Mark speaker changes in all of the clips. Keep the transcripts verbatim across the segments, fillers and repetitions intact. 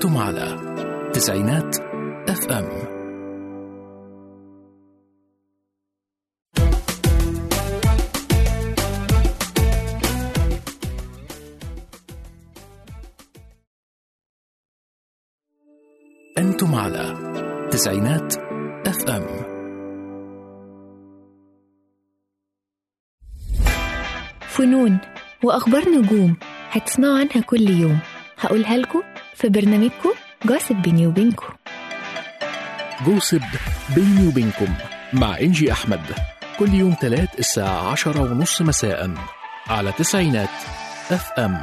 Speaker 1: أنتم على تسعينات اف ام. أنتم على تسعينات اف ام.
Speaker 2: فنون وأخبار نجوم هتسمعوا عنها كل يوم، هقولها لكم في برنامجكم جوسب بيني وبينكم.
Speaker 1: جوسب بيني وبينكم مع إنجي أحمد، كل يوم تلات الساعة عشرة ونص مساء على تسعينات اف ام.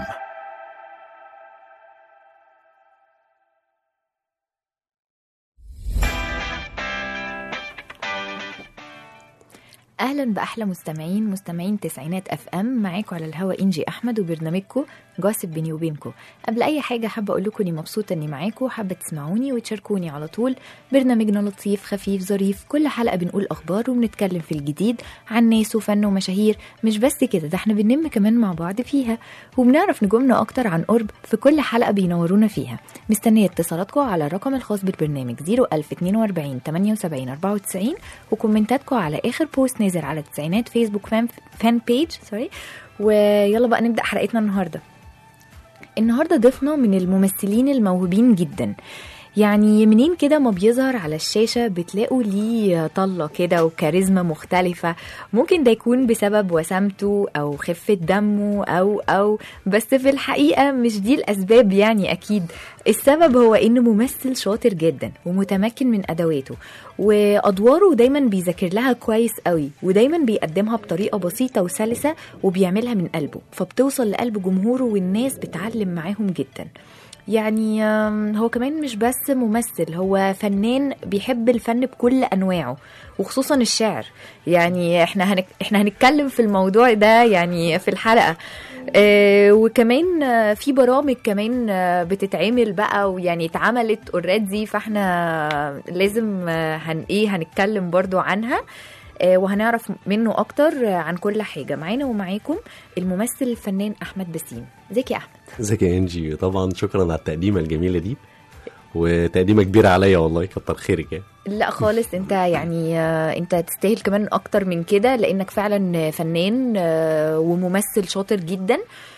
Speaker 2: اهلا باحلى مستمعين مستمعين تسعينات اف ام، معاكم على الهوا انجي احمد وبرنامجكم جوسب بيني وبينكم. قبل اي حاجه حابه اقول لكم اني مبسوطه اني معاكم، حابه تسمعوني وتشاركوني على طول. برنامجنا لطيف خفيف ظريف، كل حلقه بنقول اخبار وبنتكلم في الجديد عن ناس وفن ومشاهير. مش بس كده، ده احنا بننم كمان مع بعض فيها وبنعرف نجومنا اكتر عن قرب في كل حلقه بينورونا فيها. مستنيه اتصالاتكم على الرقم الخاص بالبرنامج صفر ألف اتنين وأربعين تمانية وسبعين أربعة وتسعين، وكومنتاتكم على اخر بوست نزل على التسعينات فيسبوك فان, فان بيج سوري. ويلا بقى نبدأ حلقتنا النهاردة. النهاردة ضيفنا من الممثلين الموهوبين جدا، يعني منين كده ما بيظهر على الشاشة بتلاقوا ليه طلة كده وكاريزما مختلفة. ممكن ده يكون بسبب وسامته أو خفة دمه أو أو بس في الحقيقة مش دي الأسباب، يعني أكيد السبب هو إنه ممثل شاطر جدا ومتمكن من أدواته، وأدواره دايما بيذاكر لها كويس قوي، ودايما بيقدمها بطريقة بسيطة وسلسة وبيعملها من قلبه، فبتوصل لقلب جمهوره والناس بتعلم معاهم جدا. يعني هو كمان مش بس ممثل، هو فنان بيحب الفن بكل أنواعه وخصوصا الشعر. يعني احنا هنك... احنا هنتكلم في الموضوع ده يعني في الحلقة. اه وكمان في برامج كمان بتتعمل بقى، ويعني اتعملت اوريدي، فاحنا لازم هن ايه هنتكلم برضو عنها وهنعرف منه اكتر عن كل حاجه. معانا ومعاكم الممثل الفنان احمد بسيم. ازيك يا احمد؟
Speaker 3: ازيك يا انجي؟ طبعا شكرا على التقديمه الجميله دي، وتقديمه كبيره عليا والله، كتر خيرك يعني.
Speaker 2: لا خالص، انت يعني انت تستاهل كمان اكتر من كده، لانك فعلا فنان وممثل شاطر جدا،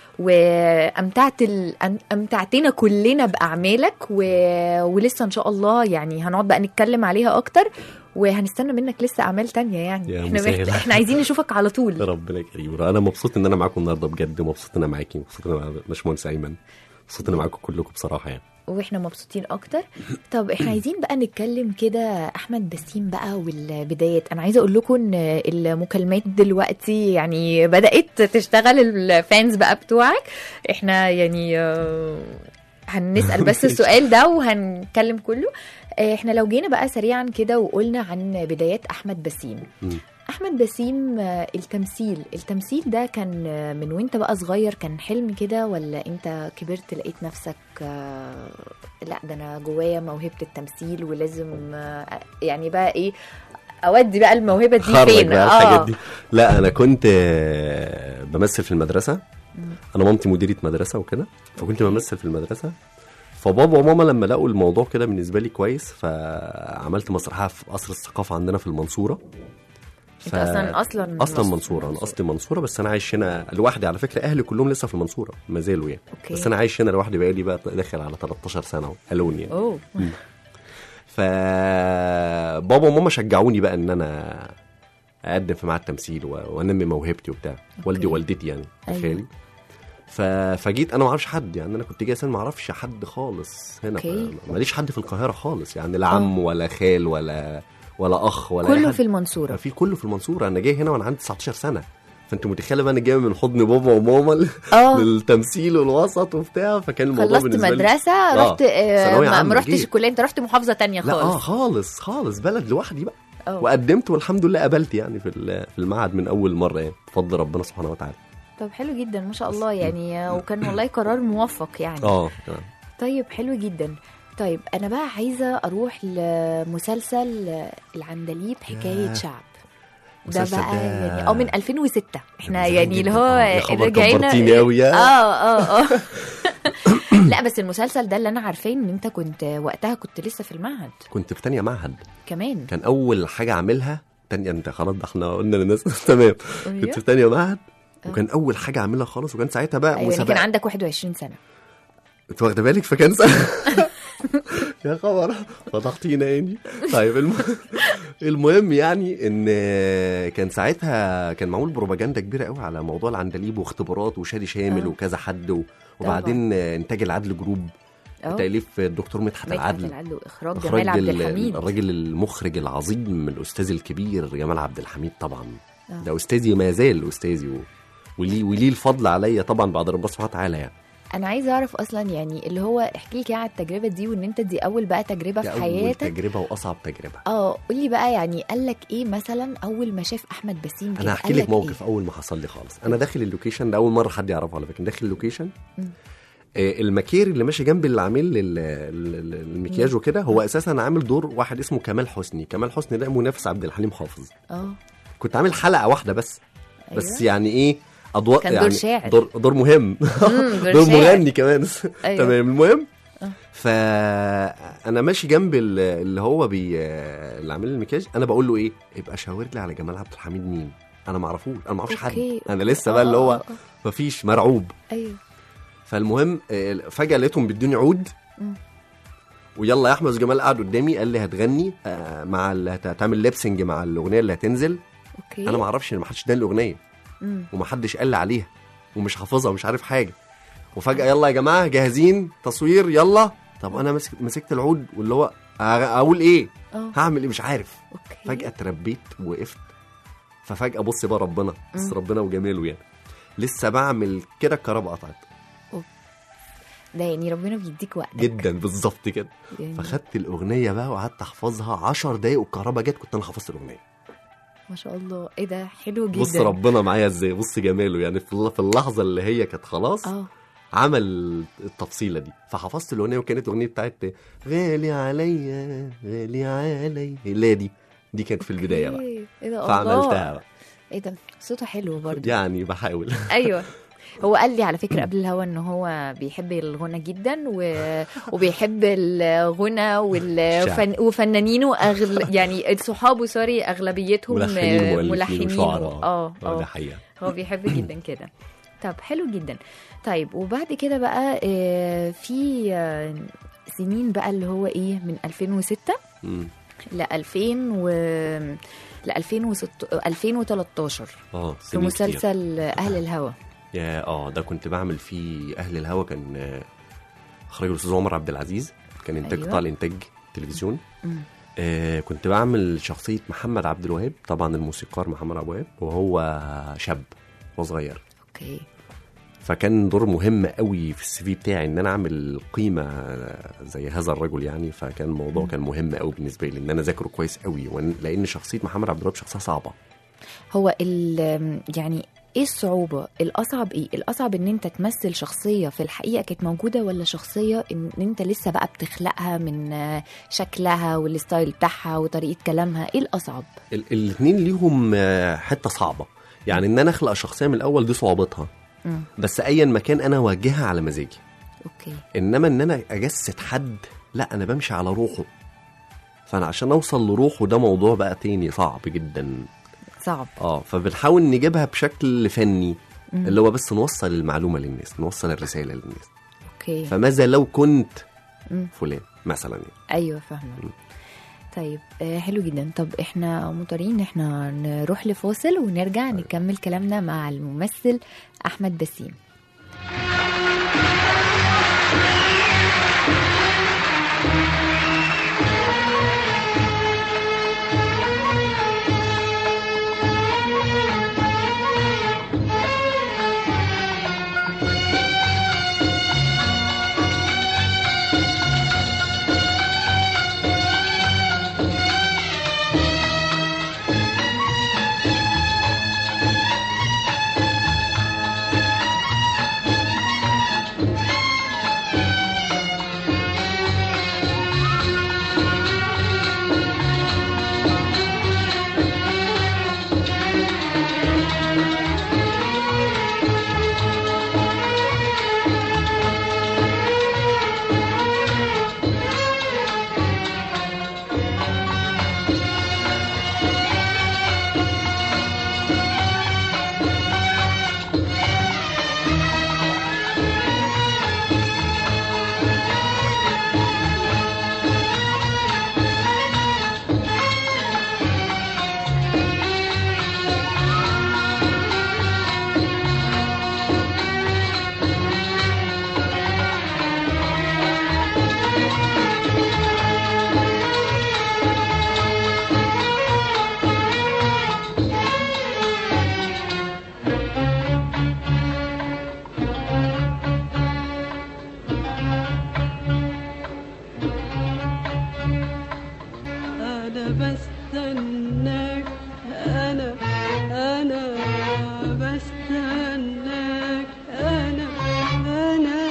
Speaker 2: وامتعت ال... امتعتنا كلنا باعمالك و... ولسه ان شاء الله يعني هنقعد بقى نتكلم عليها اكتر، وهنستنى منك لسه اعمال تانية. يعني احنا محت... احنا عايزين نشوفك على طول.
Speaker 3: ربنا يكرمك. انا مبسوط ان انا معاكم النهارده بجد، مبسوط ان انا معاكي، مبسوط ان انا باشمهندس ايمن، مبسوط ان انا معاكم كلكم بصراحه يعني،
Speaker 2: واحنا مبسوطين اكتر. طب احنا عايزين بقى نتكلم كده احمد بسيم بقى والبدايات. انا عايزه اقول لكم ان المكالمات دلوقتي يعني بدات تشتغل، الفانز بقى بتوعك. احنا يعني هنسال بس السؤال ده وهنتكلم كله. احنا لو جينا بقى سريعا كده وقلنا عن بدايات احمد بسيم. احمد بسيم، التمثيل التمثيل ده كان من وانت بقى صغير كان حلم كده، ولا انت كبرت لقيت نفسك لا ده انا جوايا موهبة التمثيل ولازم يعني بقى ايه اودي بقى الموهبة دي فين؟
Speaker 3: بقى الحاجات دي. لا انا كنت بمثل في المدرسة، انا مامتي مديرة مدرسة وكده، فكنت بمثل في المدرسة. فبابا وماما لما لقوا الموضوع كده بالنسبة لي كويس، فعملت مسرحية في قصر الثقافة عندنا في المنصورة.
Speaker 2: ف... انت اصلا اصلا
Speaker 3: اصلا منصوره، انا اصلي منصوره، بس انا عايش هنا لوحدي. على فكره اهلي كلهم لسه في المنصوره ما زالوا يعني. أوكي. بس انا عايش هنا لوحدي بقالي بقى داخل على تلتاشر سنه الون يعني.
Speaker 2: اوه
Speaker 3: فبابا وماما شجعوني بقى ان انا اقدم في معهد التمثيل وانمي موهبتي وبتاع. والدي ووالدتي يعني تخيلي. أيوه. ف... فجيت انا ما اعرفش حد، يعني انا كنت جاي سنة ما اعرفش حد خالص هنا. ماليش حد في القاهره خالص يعني، لا عم ولا خال ولا ولا اخ ولا
Speaker 2: كله في المنصوره.
Speaker 3: في كله في المنصوره. انا جاي هنا وانا عندي تسعتاشر سنه، فانت متخيله بقى انا جاي من حضن بابا وماما للتمثيل والوسط وبتاع. فكان الموضوع بالنسبه لي خلصت
Speaker 2: مدرسه آه. رحت آه ما رحتش الكليه، انت رحت محافظه تانية خالص.
Speaker 3: لا اه خالص خالص بلد لوحدي بقى. أوه. وقدمت والحمد لله قبلت يعني في في المعهد من اول مره يعني بفضل ربنا سبحانه وتعالى.
Speaker 2: طب حلو جدا ما شاء الله يعني، وكان والله قرار موفق يعني.
Speaker 3: اه
Speaker 2: طيب حلو جدا. طيب أنا بقى عايزة أروح لمسلسل العندليب حكاية شعب. ده بقى يعني اه من ألفين وستة احنا يعني اللي هو
Speaker 3: رجعنا اه
Speaker 2: اه اه اه لا بس المسلسل ده اللي انا عارفاه ان انت كنت وقتها كنت لسه في المعهد
Speaker 3: كنت في تانية معهد
Speaker 2: كمان.
Speaker 3: كان اول حاجه اعملها تانية، انت خلاص ده احنا قلنا للناس تمام. كنت في تانية معهد وكان اول حاجه اعملها خالص، وكان ساعتها بقى
Speaker 2: أيوة
Speaker 3: مسابقه.
Speaker 2: كان عندك واحد وعشرين سنه
Speaker 3: انت واخده بالك؟ فكان سنة. يا خبر فضحتينا يعني. طيب الم... المهم يعني ان كان ساعتها كان معمول بروباجندا كبيره قوي على موضوع العندليب واختبارات وشادي شامل
Speaker 2: أه.
Speaker 3: وكذا حد و... وبعدين انتاج العدل جروب تأليف الدكتور مدحت العدل,
Speaker 2: العدل واخراج جمال عبد الحميد،
Speaker 3: الراجل المخرج العظيم الاستاذ الكبير جمال عبد الحميد طبعا. أوه. ده استاذي ما زال استاذي و... وليه وليه الفضل عليا طبعا بعد ربنا سبحانه وتعالى يعني.
Speaker 2: انا عايزه اعرف اصلا يعني اللي هو احكي لي كده على التجربه دي، وان انت دي اول بقى تجربه في حياتك.
Speaker 3: اول تجربه واصعب تجربه.
Speaker 2: اه قول لي بقى يعني قال لك ايه مثلا اول ما شاف احمد بسيم؟
Speaker 3: انا هحكي لك موقف إيه؟ اول ما حصل لي خالص انا داخل اللوكيشن ده اول مره حد يعرفه على فكره، داخل اللوكيشن آه المكير اللي ماشي جنب اللي عامل المكياج وكده هو اساسا عامل دور واحد اسمه كمال حسني. كمال حسني ده منافس عبد الحليم حافظ. اه كنت عامل حلقه واحده بس. أيوة. بس يعني ايه اضواء
Speaker 2: كان
Speaker 3: يعني
Speaker 2: دور شاعر،
Speaker 3: دور, دور مهم. دور, دور مغني كمان. أيوة. تمام. المهم فانا ماشي جنب اللي هو بي اللي عامل المكياج، انا بقول له ايه يبقى شاور لي على جمال عبد الحميد مين، انا ما اعرفوش، انا ما اعرفش حد، انا لسه بقى اللي هو مفيش مرعوب.
Speaker 2: ايوه.
Speaker 3: فالمهم فجاه لقيتهم بيدوني عود ويلا يا احمد. جمال قعد قدامي قال لي هتغني مع اللي هتعمل ليبسنج مع الاغنيه اللي هتنزل.
Speaker 2: اوكي.
Speaker 3: انا ما اعرفش، ما حدش اداني الاغنيه ومحدش قال لي عليها ومش حافظها ومش عارف حاجه. وفجاه يلا يا جماعه جاهزين تصوير يلا. طب انا مسكت مسكت العود واللي هو اقول ايه أوه. هعمل ايه مش عارف. أوكي. فجاه اتربيت ووقفت. ففجاه بص بقى ربنا بس ربنا وجماله يعني لسه بعمل كده الكهرباء قطعت.
Speaker 2: ده يعني ربنا بيديك وقتك
Speaker 3: جدا بالظبط كده يعني. فخدت الاغنيه بقى وقعدت احفظها عشر دقايق والكهرباء جت كنت انا حفظت الاغنيه.
Speaker 2: ما شاء الله. ايه ده حلو جدا.
Speaker 3: بص ربنا معايا ازاي، بص جماله يعني في اللحظه اللي هي كانت خلاص أوه. عمل التفصيله دي. فحفظت الاغنيه وكانت اغنيه بتاعت غالي عليا غالي عليا اللي دي دي كانت في البدايه بقى.
Speaker 2: ايه ده
Speaker 3: فعملتها بقى.
Speaker 2: ايه ده صوته حلو برضه
Speaker 3: يعني بحاول.
Speaker 2: ايوه. هو قال لي على فكره قبل الهوا ان هو بيحب الغنى جدا و... وبيحب الغنى والفن... وفنانينه أغل... يعني صحابه سوري اغلبيتهم ملحنين. اه اه ده حقيقه هو بيحب جدا كده. طب حلو جدا. طيب وبعد كده بقى في سنين بقى اللي هو ايه من ألفين وستة ل ألفين و ل ألفين وستة ألفين وتلتاشر اه في مسلسل اهل الهوى.
Speaker 3: يا اه ده كنت بعمل فيه اهل الهوى. كان اخراج الاستاذ عمر عبد العزيز، كان انتاج أيوة. قطاع الانتاج تلفزيون. آه كنت بعمل شخصيه محمد عبد الوهاب طبعا الموسيقار محمد عبد الوهاب وهو شاب وصغير.
Speaker 2: اوكي.
Speaker 3: فكان دور مهم قوي في السي في بتاعي ان انا اعمل قيمه زي هذا الرجل يعني. فكان الموضوع كان مهم قوي بالنسبه لي ان انا اذاكره كويس قوي لان شخصيه محمد عبد الوهاب شخصيه صعبه.
Speaker 2: هو يعني ايه الصعوبة؟ الأصعب ايه؟ الأصعب ان انت تمثل شخصية في الحقيقة كانت موجودة، ولا شخصية ان انت لسه بقى بتخلقها من شكلها والستايل بتاعها وطريقة كلامها؟ ايه الأصعب؟
Speaker 3: الاثنين ليهم حتة صعبة يعني. ان انا اخلق شخصية من الاول دي صعوبتها م. بس ايا مكان انا واجهها على مزاجي.
Speaker 2: اوكي.
Speaker 3: انما ان انا اجسد حد لا انا بمشي على روحه. فانا عشان اوصل لروحه ده موضوع بقى تاني صعب جدا.
Speaker 2: صعب.
Speaker 3: اه فبنحاول نجيبها بشكل فني مم. اللي هو بس نوصل المعلومه للناس، نوصل الرساله للناس.
Speaker 2: اوكي.
Speaker 3: فماذا لو كنت مم. فلان مثلا يعني.
Speaker 2: ايوه فاهمه. طيب آه حلو جدا. طب احنا مضطرين ان احنا نروح لفاصل ونرجع أيوة. نكمل كلامنا مع الممثل احمد بسيم.
Speaker 4: بستناك أنا أنا بستناك أنا أنا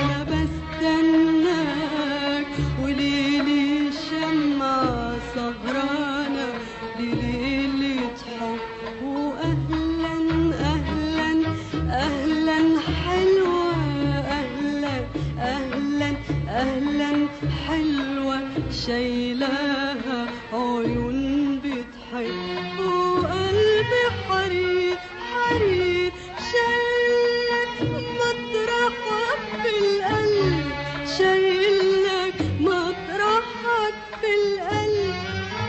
Speaker 4: بستناك وليلي شمعة سهرانة لليلة حب وأهلا أهلا أهلا حلوة أهلا أهلا أهلا حلوة شايلاها عيون بتحب وقلبي حرير حرير شايلك مطرحك في القلب شايلك مطرحك في القلب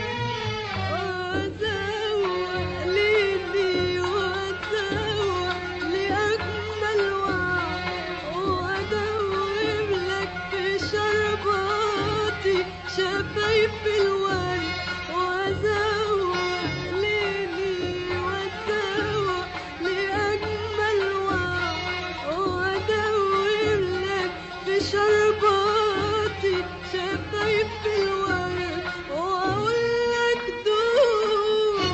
Speaker 4: وأزوق ليلي وأزوق لأجمل وعد وأدوب لك في شرباتي شفايف الورد وأزوق ليلي وأزوق لأجمل وعد وأدوب لك في شرباتي شفايف الورد وأقول لك دوق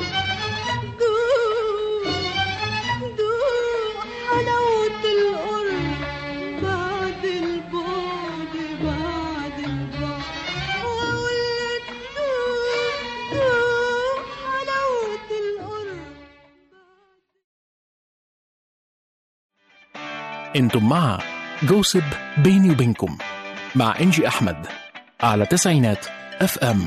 Speaker 4: دوق دوق حلاوة القرب بعد البعد بعد البعد وأقول لك دوق دوق حلاوة القرب.
Speaker 1: انتم مع جوسب بيني وبينكم مع انجي احمد على تسعينات اف ام.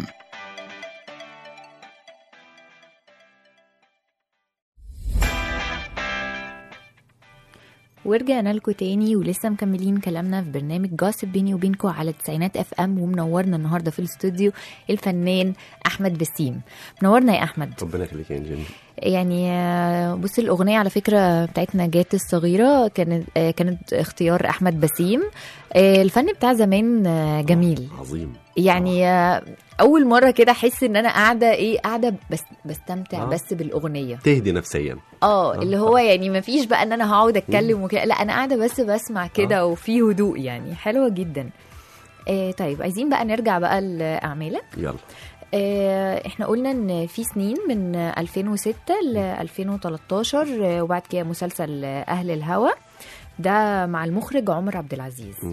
Speaker 2: ورجعنا لكم تاني ولسه مكملين كلامنا في برنامج جاسب بيني وبينكم على تسعينات اف ام. ومنورنا النهارده في الاستوديو الفنان احمد بسيم. منورنا يا احمد.
Speaker 3: ربنا يخليك يا انجي.
Speaker 2: يعني بصي الاغنيه على فكره بتاعتنا جات الصغيره كانت كانت اختيار احمد بسيم. الفن بتاع زمان جميل
Speaker 3: عظيم
Speaker 2: يعني. اول مره كده احس ان انا قاعده ايه قاعده بس بستمتع آه. بس بالاغنيه
Speaker 3: تهدي نفسيا
Speaker 2: اه اللي هو يعني ما فيش بقى ان انا هقعد اتكلم وكده، لا انا قاعده بس بسمع كده وفي هدوء يعني حلوه جدا. آه طيب عايزين بقى نرجع بقى لاعمالك.
Speaker 3: يلا.
Speaker 2: آه احنا قلنا ان في سنين من ألفين وستة ل ألفين وتلتاشر آه وبعد كده مسلسل اهل الهوى ده مع المخرج عمر عبد العزيز. م.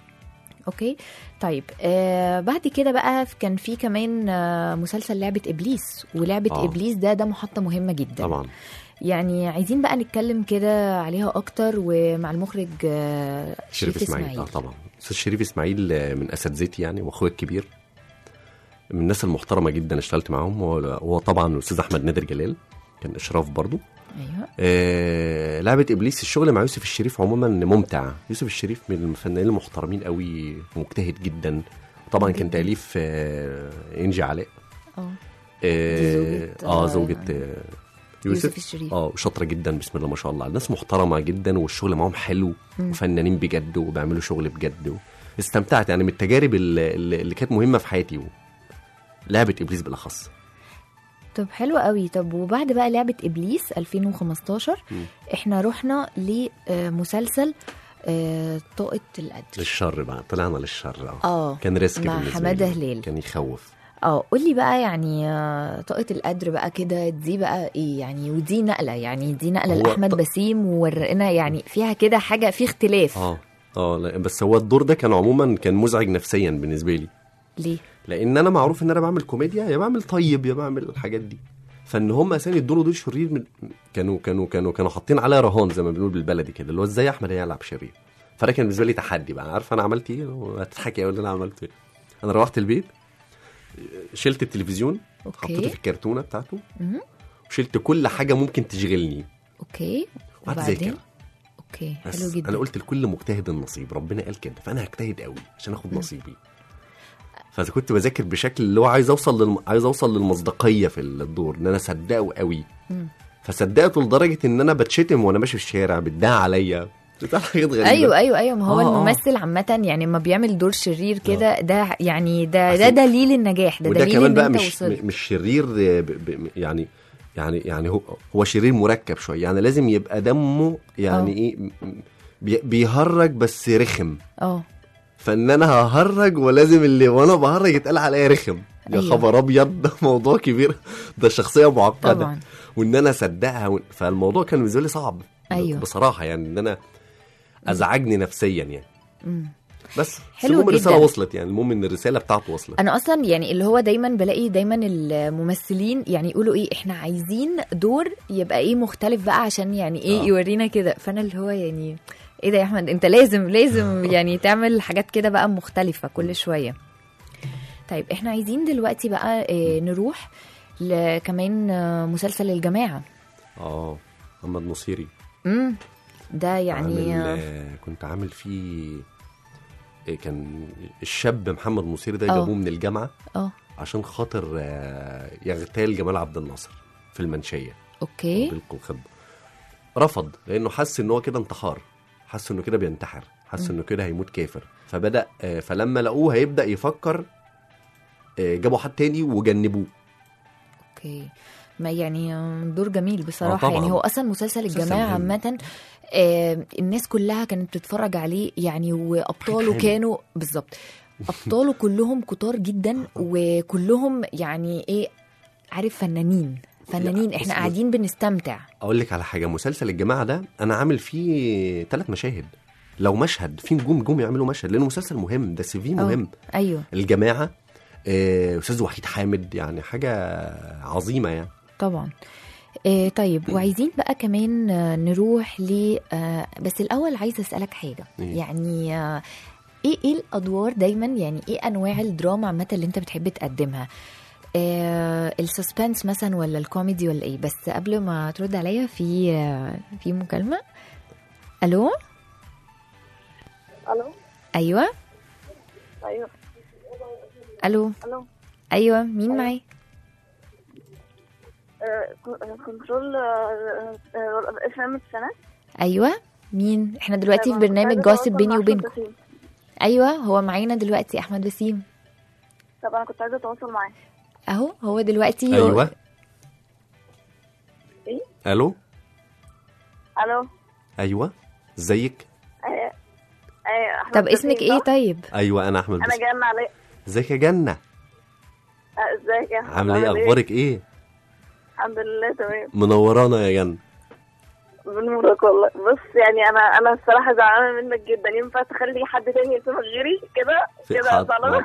Speaker 2: اوكي طيب آه بعد كده بقى كان في كمان آه مسلسل لعبة إبليس. ولعبة آه. إبليس ده ده محطة مهمة جدا
Speaker 3: طبعا.
Speaker 2: يعني عايزين بقى نتكلم كده عليها أكتر ومع المخرج آه
Speaker 3: شريف إسماعيل. إسماعيل. آه طبعا أستاذ شريف إسماعيل من أساتذتي يعني وأخويا الكبير من الناس المحترمة جدا اشتغلت معهم. وهو طبعا الأستاذ أحمد نادر جلال كان إشراف برضو.
Speaker 2: أيوة.
Speaker 3: آه لعبة إبليس الشغل مع يوسف الشريف عموما ممتع. يوسف الشريف من الفنانين المحترمين قوي ومجتهد جدا. طبعا كان تأليف آه إنجي علاء
Speaker 2: اه
Speaker 3: اه, آه زوجة آه يوسف,
Speaker 2: يوسف الشريف.
Speaker 3: اه شاطرة جدا بسم الله ما شاء الله. الناس محترمة جدا والشغل معهم حلو م. وفنانين بجد وبيعملوا شغل بجد. استمتعت يعني من التجارب اللي, اللي كانت مهمة في حياتي. لعبة إبليس بالأخص.
Speaker 2: طب حلو قوي. طب وبعد بقى لعبة إبليس ألفين وخمستاشر م. احنا رحنا لمسلسل طاقة القدر.
Speaker 3: للشر بقى طلعنا للشر.
Speaker 2: اه
Speaker 3: كان ريسك
Speaker 2: مع حمادة هلال.
Speaker 3: كان يخوف.
Speaker 2: اه قولي بقى يعني طاقة القدر بقى كده دي بقى ايه يعني؟ ودي نقلة يعني دي نقلة لأحمد ط... بسيم وورقنا يعني فيها كده حاجة في اختلاف.
Speaker 3: اه اه بس هو الدور ده كان عموما كان مزعج نفسيا بالنسبة لي.
Speaker 2: ليه؟
Speaker 3: لان انا معروف ان انا بعمل كوميديا يا بعمل طيب يا بعمل الحاجات دي. فان هم اساسا يدوروا دور شرير من كانوا كانوا كانوا كانوا حاطين عليا رهان زي ما بنقول بالبلدي كده اللي هو ازاي احمد هيلعب شرير. فده كان بالنسبه لي تحدي بقى. عارف انا عملت ايه وهتضحكي اقول انا عملت ايه. انا روحت البيت شلت التلفزيون حطيته في الكرتونه بتاعته م- وشلت كل حاجه ممكن تشغلني.
Speaker 2: اوكي
Speaker 3: وبعدين
Speaker 2: اوكي حلو جدا.
Speaker 3: انا قلت لكل مجتهد النصيب. ربنا قال كده فانا هجتهد قوي عشان اخد م- نصيبي. فكنت بذاكر بشكل اللي هو عايز اوصل للم... عايز اوصل للمصداقيه في الدور ان انا اصدقه قوي. م. فصدقته لدرجه ان انا بتشتم وانا ماشي في الشارع بتدعى عليا حاجات غريبه.
Speaker 2: ايوه ايوه ايوه ما هو آه الممثل عامه يعني لما بيعمل دور شرير كده ده يعني ده ده دليل النجاح. ده دليل
Speaker 3: كمان بقى مش
Speaker 2: وصلت.
Speaker 3: مش شرير ب... ب... يعني يعني يعني هو هو شرير مركب شويه يعني لازم يبقى دمه يعني أوه. ايه بي... بيهرج بس رخم.
Speaker 2: اه
Speaker 3: فان انا ههرج ولازم اللي وانا بهرج يتقال عليا رخم. يا
Speaker 2: أيوة.
Speaker 3: خبر ابيض، ده موضوع كبير، ده شخصيه معقده
Speaker 2: طبعا.
Speaker 3: وان انا اصدقها و... فالموضوع كان بالنسبه لي صعب.
Speaker 2: أيوة.
Speaker 3: بصراحه يعني ان انا ازعجني نفسيا يعني.
Speaker 2: مم.
Speaker 3: بس
Speaker 2: حلو
Speaker 3: المهم الرساله
Speaker 2: جداً.
Speaker 3: وصلت، يعني المهم ان الرساله بتاعته وصلت.
Speaker 2: انا اصلا يعني اللي هو دايما بلاقي دايما الممثلين يعني يقولوا ايه، احنا عايزين دور يبقى ايه مختلف بقى عشان يعني ايه
Speaker 3: آه.
Speaker 2: يورينا كده. فانا اللي هو يعني ايه ده يا احمد، انت لازم لازم يعني تعمل حاجات كده بقى مختلفة كل شوية. طيب احنا عايزين دلوقتي بقى إيه نروح ل- كمان آه، مسلسل الجماعة.
Speaker 3: اه محمد نصيري.
Speaker 2: امم ده يعني
Speaker 3: عامل
Speaker 2: آه،
Speaker 3: آه، كنت عامل فيه إيه، كان الشاب محمد نصيري ده
Speaker 2: آه.
Speaker 3: جابوه من الجامعه
Speaker 2: اه
Speaker 3: عشان خاطر آه، يغتال جمال عبد الناصر في المنشيه
Speaker 2: اوكي
Speaker 3: بالقوا الخطبه. رفض لانه حس ان هو كده انتحار، حس انه كده بينتحر، حس انه كده هيموت كافر. فبدا آه، فلما لقوه هيبدا يفكر آه، جابوا حد تاني وجنبوه.
Speaker 2: اوكي. ما يعني آه، دور جميل
Speaker 3: آه،
Speaker 2: بصراحة.
Speaker 3: طبعاً.
Speaker 2: يعني هو اصلا مسلسل
Speaker 3: مسلسل
Speaker 2: الجماعة
Speaker 3: مهم.
Speaker 2: عامة آه، الناس كلها كانت بتتفرج عليه يعني، وابطاله
Speaker 3: حلو.
Speaker 2: كانوا بالظبط ابطاله كلهم كتار جدا، وكلهم يعني ايه عارف فنانين فنانين
Speaker 3: لا،
Speaker 2: احنا
Speaker 3: بص-
Speaker 2: قاعدين بنستمتع.
Speaker 3: اقول لك على حاجه، مسلسل الجماعه ده انا عامل فيه ثلاث مشاهد. لو مشهد في نجوم جم يعملوا مشهد لانه مسلسل مهم، ده سي في مهم.
Speaker 2: أوه. ايوه
Speaker 3: الجماعه آه، استاذ وحيد حامد، يعني حاجه عظيمه يعني.
Speaker 2: طبعا. آه طيب وعايزين بقى كمان آه، نروح ل آه بس الاول عايزه اسالك حاجه.
Speaker 3: إيه؟
Speaker 2: يعني آه ايه ايه الادوار دايما، يعني ايه انواع الدراما عامه اللي انت بتحب تقدمها؟ آه السسبنس مثلا ولا الكوميدي ولا ايه؟ بس قبل ما ترد عليا في آه في مكالمه. الو.
Speaker 5: الو.
Speaker 2: ايوه.
Speaker 5: ايوه.
Speaker 2: الو.
Speaker 5: الو.
Speaker 2: ايوه مين معايا؟
Speaker 5: آه، ك- كنترول اف ام السنه.
Speaker 2: ايوه مين؟ احنا دلوقتي في برنامج جاسب بيني وبينكم. ايوه هو معانا دلوقتي احمد وسيم.
Speaker 5: طب انا كنت عايزه اتواصل معاه.
Speaker 2: اهو هو دلوقتي.
Speaker 3: ايوه.
Speaker 5: ايه؟
Speaker 3: الو.
Speaker 5: الو.
Speaker 3: ايوه ازيك؟
Speaker 5: آه، آه، أحمد
Speaker 2: طب اسمك
Speaker 5: وسيم،
Speaker 2: ايه
Speaker 5: صح؟
Speaker 2: طيب؟
Speaker 3: ايوه انا احمد
Speaker 5: انا
Speaker 3: بس.
Speaker 5: جنة علي.
Speaker 3: ازيك يا جنه؟
Speaker 5: آه، ازيك يا أحمد؟
Speaker 3: عامله ايه؟
Speaker 5: عامل
Speaker 3: اخبارك ايه؟
Speaker 5: الحمد لله تمام.
Speaker 3: منورانا يا جنه.
Speaker 5: بنورك والله. بص يعني انا انا الصراحه زعلانه منك جدا. ينفع تخلي حد تاني يسمع غيري كده
Speaker 3: في
Speaker 5: كده؟
Speaker 3: حد-
Speaker 5: زعلانه.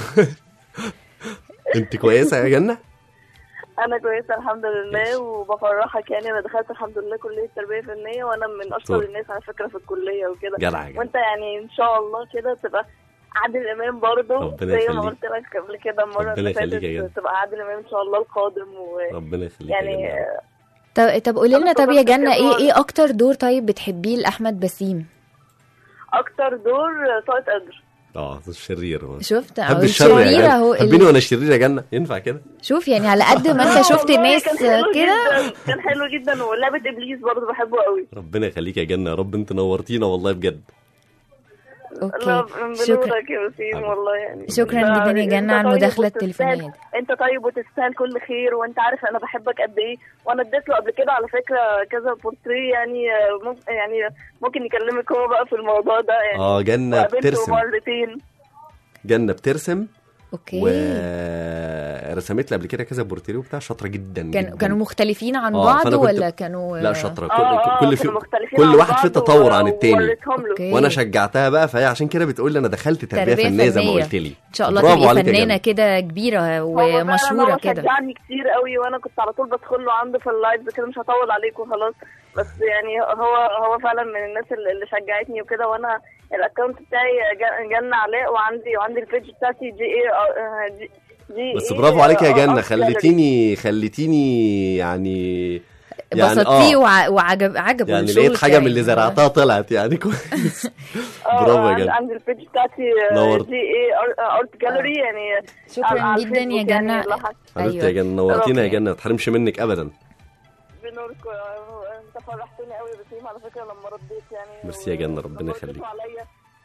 Speaker 3: انت كويسه يا جنه؟
Speaker 5: انا كويسه الحمد
Speaker 3: ماشي.
Speaker 5: لله وبفرحك. يعني انا دخلت الحمد لله كليه تربيه فنيه وانا من اشطر
Speaker 3: طول.
Speaker 5: الناس على فكره في الكليه وكده.
Speaker 3: جدع يا جنه.
Speaker 5: وانت يعني ان شاء الله كده تبقى عادل امام برضه
Speaker 3: ربنا
Speaker 5: زي ما
Speaker 3: يخليك.
Speaker 5: قلت لك قبل كده المره
Speaker 3: ربنا
Speaker 5: اللي
Speaker 3: يخليك يا
Speaker 5: فاتت
Speaker 3: جدع.
Speaker 5: تبقى عادل امام ان شاء الله القادم.
Speaker 3: ربنا يخليك
Speaker 5: ويعني
Speaker 3: يا جنه.
Speaker 2: طب طب قولي لنا
Speaker 5: أنا
Speaker 2: طب يا
Speaker 5: طبعاً
Speaker 2: جنة ايه
Speaker 5: كده
Speaker 2: ايه اكتر دور طيب بتحبيه لاحمد بسيم؟
Speaker 5: اكتر دور طاقه قدر.
Speaker 3: اه الشرير.
Speaker 2: شفت
Speaker 3: حب
Speaker 2: أهو
Speaker 3: الشر
Speaker 2: الشرير
Speaker 3: يا جنه.
Speaker 2: اهو
Speaker 3: حبيني
Speaker 2: ال-
Speaker 3: وانا شرير يا جنه، ينفع كده؟
Speaker 2: شوف يعني على قد ما انت
Speaker 5: آه
Speaker 2: شفت
Speaker 5: والله
Speaker 2: الناس
Speaker 5: كان حلو
Speaker 2: كده.
Speaker 5: جداً. كان حلو جدا. ولعبه ابليس برضه بحبه قوي.
Speaker 3: ربنا يخليك يا جنه، يا رب انت نورتينا والله بجد.
Speaker 2: اوكي
Speaker 5: لا
Speaker 2: شكرا
Speaker 5: بنورك يا وسيم والله. يعني
Speaker 2: شكرا
Speaker 5: لا،
Speaker 2: جدا يا
Speaker 5: انت
Speaker 2: جنة على
Speaker 5: طيب
Speaker 2: المداخلة
Speaker 5: وتستاهل-
Speaker 2: التليفونية.
Speaker 5: انت طيب وتستاهل كل خير. وانت عارف انا بحبك قد ايه. وانا اديت له قبل كده على فكره كذا بورتريه. يعني آه، ممكن يعني ممكن يكلمك هو بقى في الموضوع ده. يعني
Speaker 3: اه جنه
Speaker 5: وقابلته
Speaker 3: بترسم.
Speaker 5: مرتين.
Speaker 3: جنه بترسم
Speaker 2: اوكي.
Speaker 3: ورسمت لي قبل كده كذا بورتريه وبتاع، شاطره جدا
Speaker 2: كان
Speaker 3: جدا.
Speaker 2: كانوا مختلفين عن
Speaker 3: آه،
Speaker 2: بعض
Speaker 3: فأنا كنت-
Speaker 2: ولا كانوا
Speaker 3: لا شاطره.
Speaker 5: اه اه
Speaker 3: كل كل
Speaker 5: كانوا
Speaker 3: في
Speaker 5: مختلفين
Speaker 3: كل
Speaker 5: عن
Speaker 3: واحد فيه
Speaker 5: بعض
Speaker 3: تطور
Speaker 5: و-
Speaker 3: عن التاني.
Speaker 5: ووريتهم له.
Speaker 2: اوكي.
Speaker 3: وانا شجعتها بقى، فهي عشان كده بتقول لي انا دخلت تربيه,
Speaker 2: تربية
Speaker 3: فنيه زي ما
Speaker 2: فنية.
Speaker 3: قلت لي.
Speaker 2: ان شاء الله
Speaker 3: برافو
Speaker 2: تبقي
Speaker 3: عليك يا
Speaker 2: فنانة
Speaker 3: جنة.
Speaker 2: كده كبيرة
Speaker 5: هو فعلاً
Speaker 2: ومشهورة
Speaker 5: هو
Speaker 2: كده.
Speaker 5: شجعني كتير قوي. وانا كنت على طول بدخل له عنده في اللايفز كده. مش هطول عليكم خلاص. بس يعني هو هو فعلا من الناس اللي اللي شجعتني وكده. وانا الاكونت بتاعي ج- جنة علاء. وعندي وعندي البيج بتاعتي جي اي جي جي
Speaker 3: بس
Speaker 5: إيه
Speaker 3: برافو عليك يا
Speaker 5: آه،
Speaker 3: جنة،
Speaker 5: آه،
Speaker 3: خليتيني خليتيني يعني يعني
Speaker 2: بسطتيه
Speaker 3: آه
Speaker 2: وع- وعجب عجبه
Speaker 3: يعني
Speaker 2: الشغل
Speaker 3: لقيت حاجه
Speaker 2: بتاعي.
Speaker 3: من اللي زرعتها طلعت يعني كويس.
Speaker 5: آه،
Speaker 3: برافو يا
Speaker 5: عندي-
Speaker 3: جنة.
Speaker 5: عندي البيج بتاعتي
Speaker 3: نورت.
Speaker 5: جي اي ارت جاليري. يعني
Speaker 2: شكرا
Speaker 5: على
Speaker 2: جدا يا
Speaker 5: الفيسبوك
Speaker 2: جنة.
Speaker 5: يعني لاحظت.
Speaker 3: حبيبتي يا جنة، نورتينا يا جنة، ما تحرمش منك ابدا.
Speaker 5: بنورك. آه، انت فرحتني قوي يا بسيم على فكره لما رديت. يعني
Speaker 3: ميرسي يا جنة، ربنا
Speaker 5: ولما
Speaker 3: يخليك.
Speaker 5: رديتوا عليا.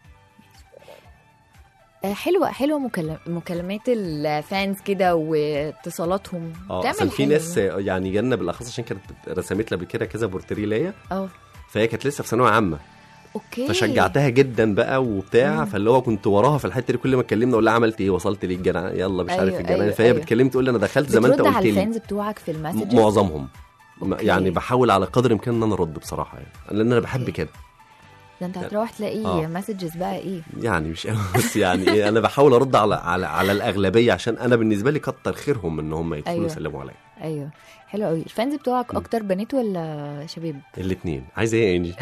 Speaker 2: آه، حلوة حلوة مكالم- مكالمات الفانز كده واتصالاتهم
Speaker 3: اه
Speaker 2: بتعمل
Speaker 3: اصل في
Speaker 2: حلو.
Speaker 3: ناس يعني جنة بالاخص عشان كانت رسمت لي قبل كده كذا بورتريه ليا،
Speaker 2: اه
Speaker 3: فهي كانت لسه في ثانويه عامه.
Speaker 2: اوكي
Speaker 3: فشجعتها جدا بقى وبتاع. فاللي هو كنت وراها في الحته دي، كل ما اتكلمنا اقول لها عملت ايه، وصلت ليه الجنان، يلا مش
Speaker 2: أيوة
Speaker 3: عارف الجنان.
Speaker 2: أيوة
Speaker 3: فهي
Speaker 2: أيوة.
Speaker 3: بتكلمني تقول لي انا دخلت زي ما انت
Speaker 2: بترد
Speaker 3: قلت
Speaker 2: على
Speaker 3: لي.
Speaker 2: الفانز بتوعك في المسجز؟
Speaker 3: معظمهم
Speaker 2: أوكي.
Speaker 3: يعني بحاول على قدر الامكان ان انا ارد بصراحه يعني، لان انا بحب
Speaker 2: أوكي.
Speaker 3: كده
Speaker 2: ده انت هتروح تلاقي
Speaker 3: آه.
Speaker 2: مسجز بقى ايه
Speaker 3: يعني. مش بس يعني ايه، انا بحاول ارد على على على الاغلبيه، عشان انا بالنسبه لي كتر خيرهم ان هم يدخلوا
Speaker 2: أيوة.
Speaker 3: يسلموا عليا.
Speaker 2: ايوه حلو قوي. الفانز بتوعك اكتر بنات ولا شباب؟
Speaker 3: الاثنين. عايزه ايه يا انجي؟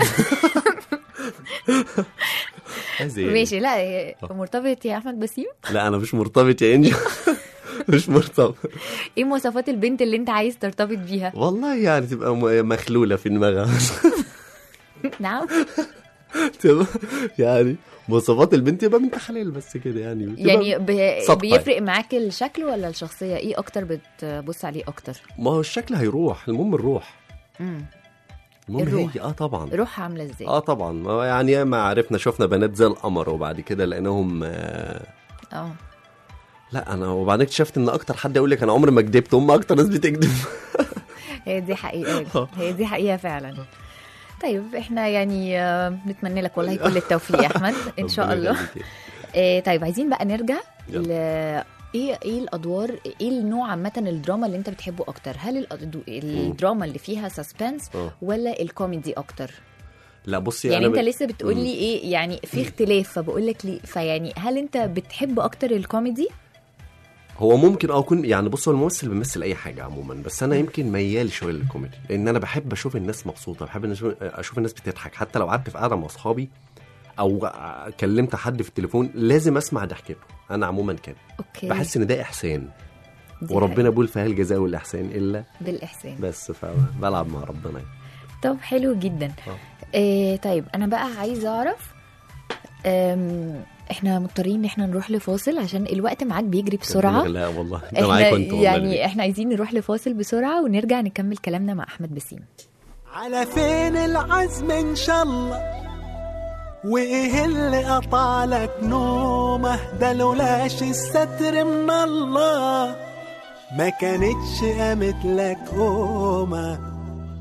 Speaker 3: عايزه ايه؟
Speaker 2: ماشي. لا مرتبط يا احمد بسيم؟
Speaker 3: لا انا مش مرتبط يا انجي. مش مرتبط.
Speaker 2: ايه مواصفات البنت اللي انت عايز ترتبط بيها؟
Speaker 3: والله يعني تبقى م- مخلوله في دماغها.
Speaker 2: نعم.
Speaker 3: تبقى يعني مواصفات البنت يبقى بنت حلال بس كده يعني. تبقى
Speaker 2: يعني ب...
Speaker 3: سطحي.
Speaker 2: بيفرق معاك الشكل ولا الشخصيه؟ ايه اكتر بتبص عليه اكتر؟
Speaker 3: ما هو الشكل هيروح، المهم الروح.
Speaker 2: امم
Speaker 3: المهم
Speaker 2: الروح.
Speaker 3: هي اه طبعا
Speaker 2: روحها عامله ازاي؟
Speaker 3: اه طبعا. ما هو يعني ما عرفنا شفنا بنات زي القمر، وبعد كده لقيناهم آه
Speaker 2: اه
Speaker 3: لا انا وبعدين اكتشفت ان اكتر حد يقول لك انا عمري ما كدبت، هم اكتر ناس بتكذب.
Speaker 2: هي دي حقيقه. هي دي حقيقه فعلا. طيب احنا يعني آه، نتمنى لك والله كل التوفيق يا احمد ان شاء
Speaker 3: ربنا
Speaker 2: الله.
Speaker 3: يخليك.
Speaker 2: آه، طيب عايزين بقى نرجع
Speaker 3: يلا.
Speaker 2: ل ايه ايه الادوار، ايه النوع عامه الدراما اللي انت بتحبه اكتر؟ هل الأدو- الدراما اللي فيها سسبنس
Speaker 3: آه.
Speaker 2: ولا الكوميدي اكتر؟
Speaker 3: لا بصي
Speaker 2: يعني
Speaker 3: أنا
Speaker 2: انت
Speaker 3: ب-
Speaker 2: لسه بتقول لي ايه يعني في اختلاف، فبقول لك ليه. فيعني هل انت بتحب اكتر الكوميدي؟
Speaker 3: هو ممكن اه اكون يعني. بص هو الممثل بيمثل اي حاجه عموما، بس انا يمكن ميال شويه للكوميدي، لان انا بحب اشوف الناس مبسوطه، بحب إن أشوف- اشوف الناس بتضحك. حتى لو قعدت في قعده مع اصحابي او كلمت حد في التليفون لازم اسمع ضحكته. انا عموما كده
Speaker 2: اوكي.
Speaker 3: بحس ان ده احسان،
Speaker 2: دي
Speaker 3: وربنا
Speaker 2: حقيقة.
Speaker 3: بيقول فهل الجزاء والاحسان الا
Speaker 2: بالاحسان.
Speaker 3: بس. فبلعب مع ربنا يعني.
Speaker 2: طب حلو جدا.
Speaker 3: آه.
Speaker 2: إيه طيب انا بقى عايزه اعرف، أم، احنا مضطرين ان احنا نروح لفاصل عشان الوقت معاك بيجري بسرعه.
Speaker 3: لا والله ده
Speaker 2: احنا
Speaker 3: معاك كنت والله
Speaker 2: يعني
Speaker 3: دي.
Speaker 2: احنا عايزين نروح لفاصل بسرعه ونرجع نكمل كلامنا مع احمد بسيم.
Speaker 6: على فين العزم ان شاء الله، وايه اللي قطعلك نومه، ده لولاش الستر من الله ما كانتش قامت لك قومه.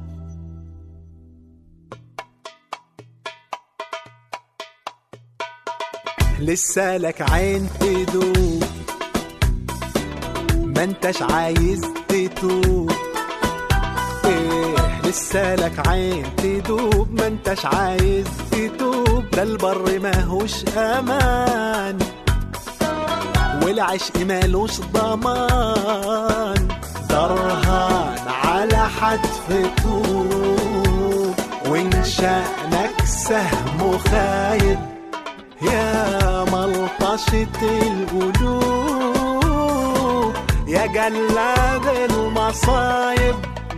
Speaker 6: لسه لك عين تدوب، ما انتش عايز تتوب. ايه لسه لك عين تدوب، ما انتش عايز تتوب. ده البر ماهوش امان، والعشق مالوش ضمان. درهان على حتف طوب، وان شأنك سهم خايب يا ملطشة القلوب، يا جلاد المصايب.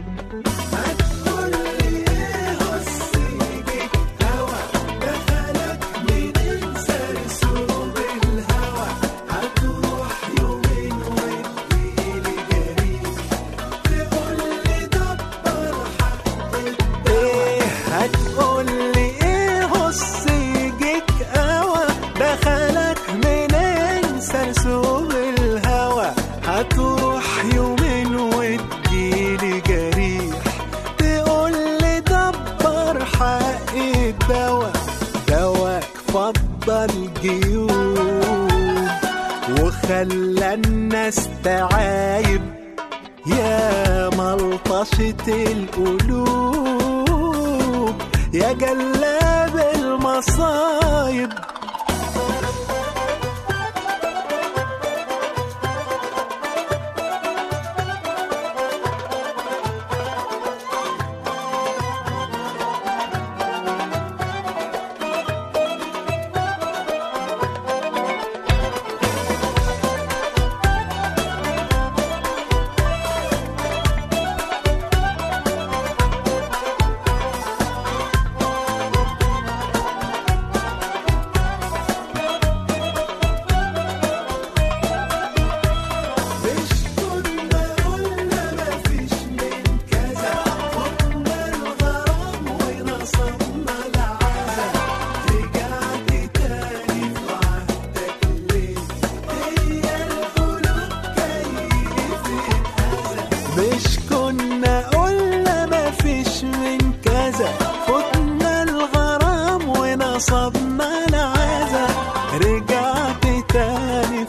Speaker 6: هتروح يومين وتجيلي جريح، تقولي دبر حق الدواء. دواك فضل جيوب وخلى الناس تعايب، يا ملطشة القلوب يا جلاب المصايب.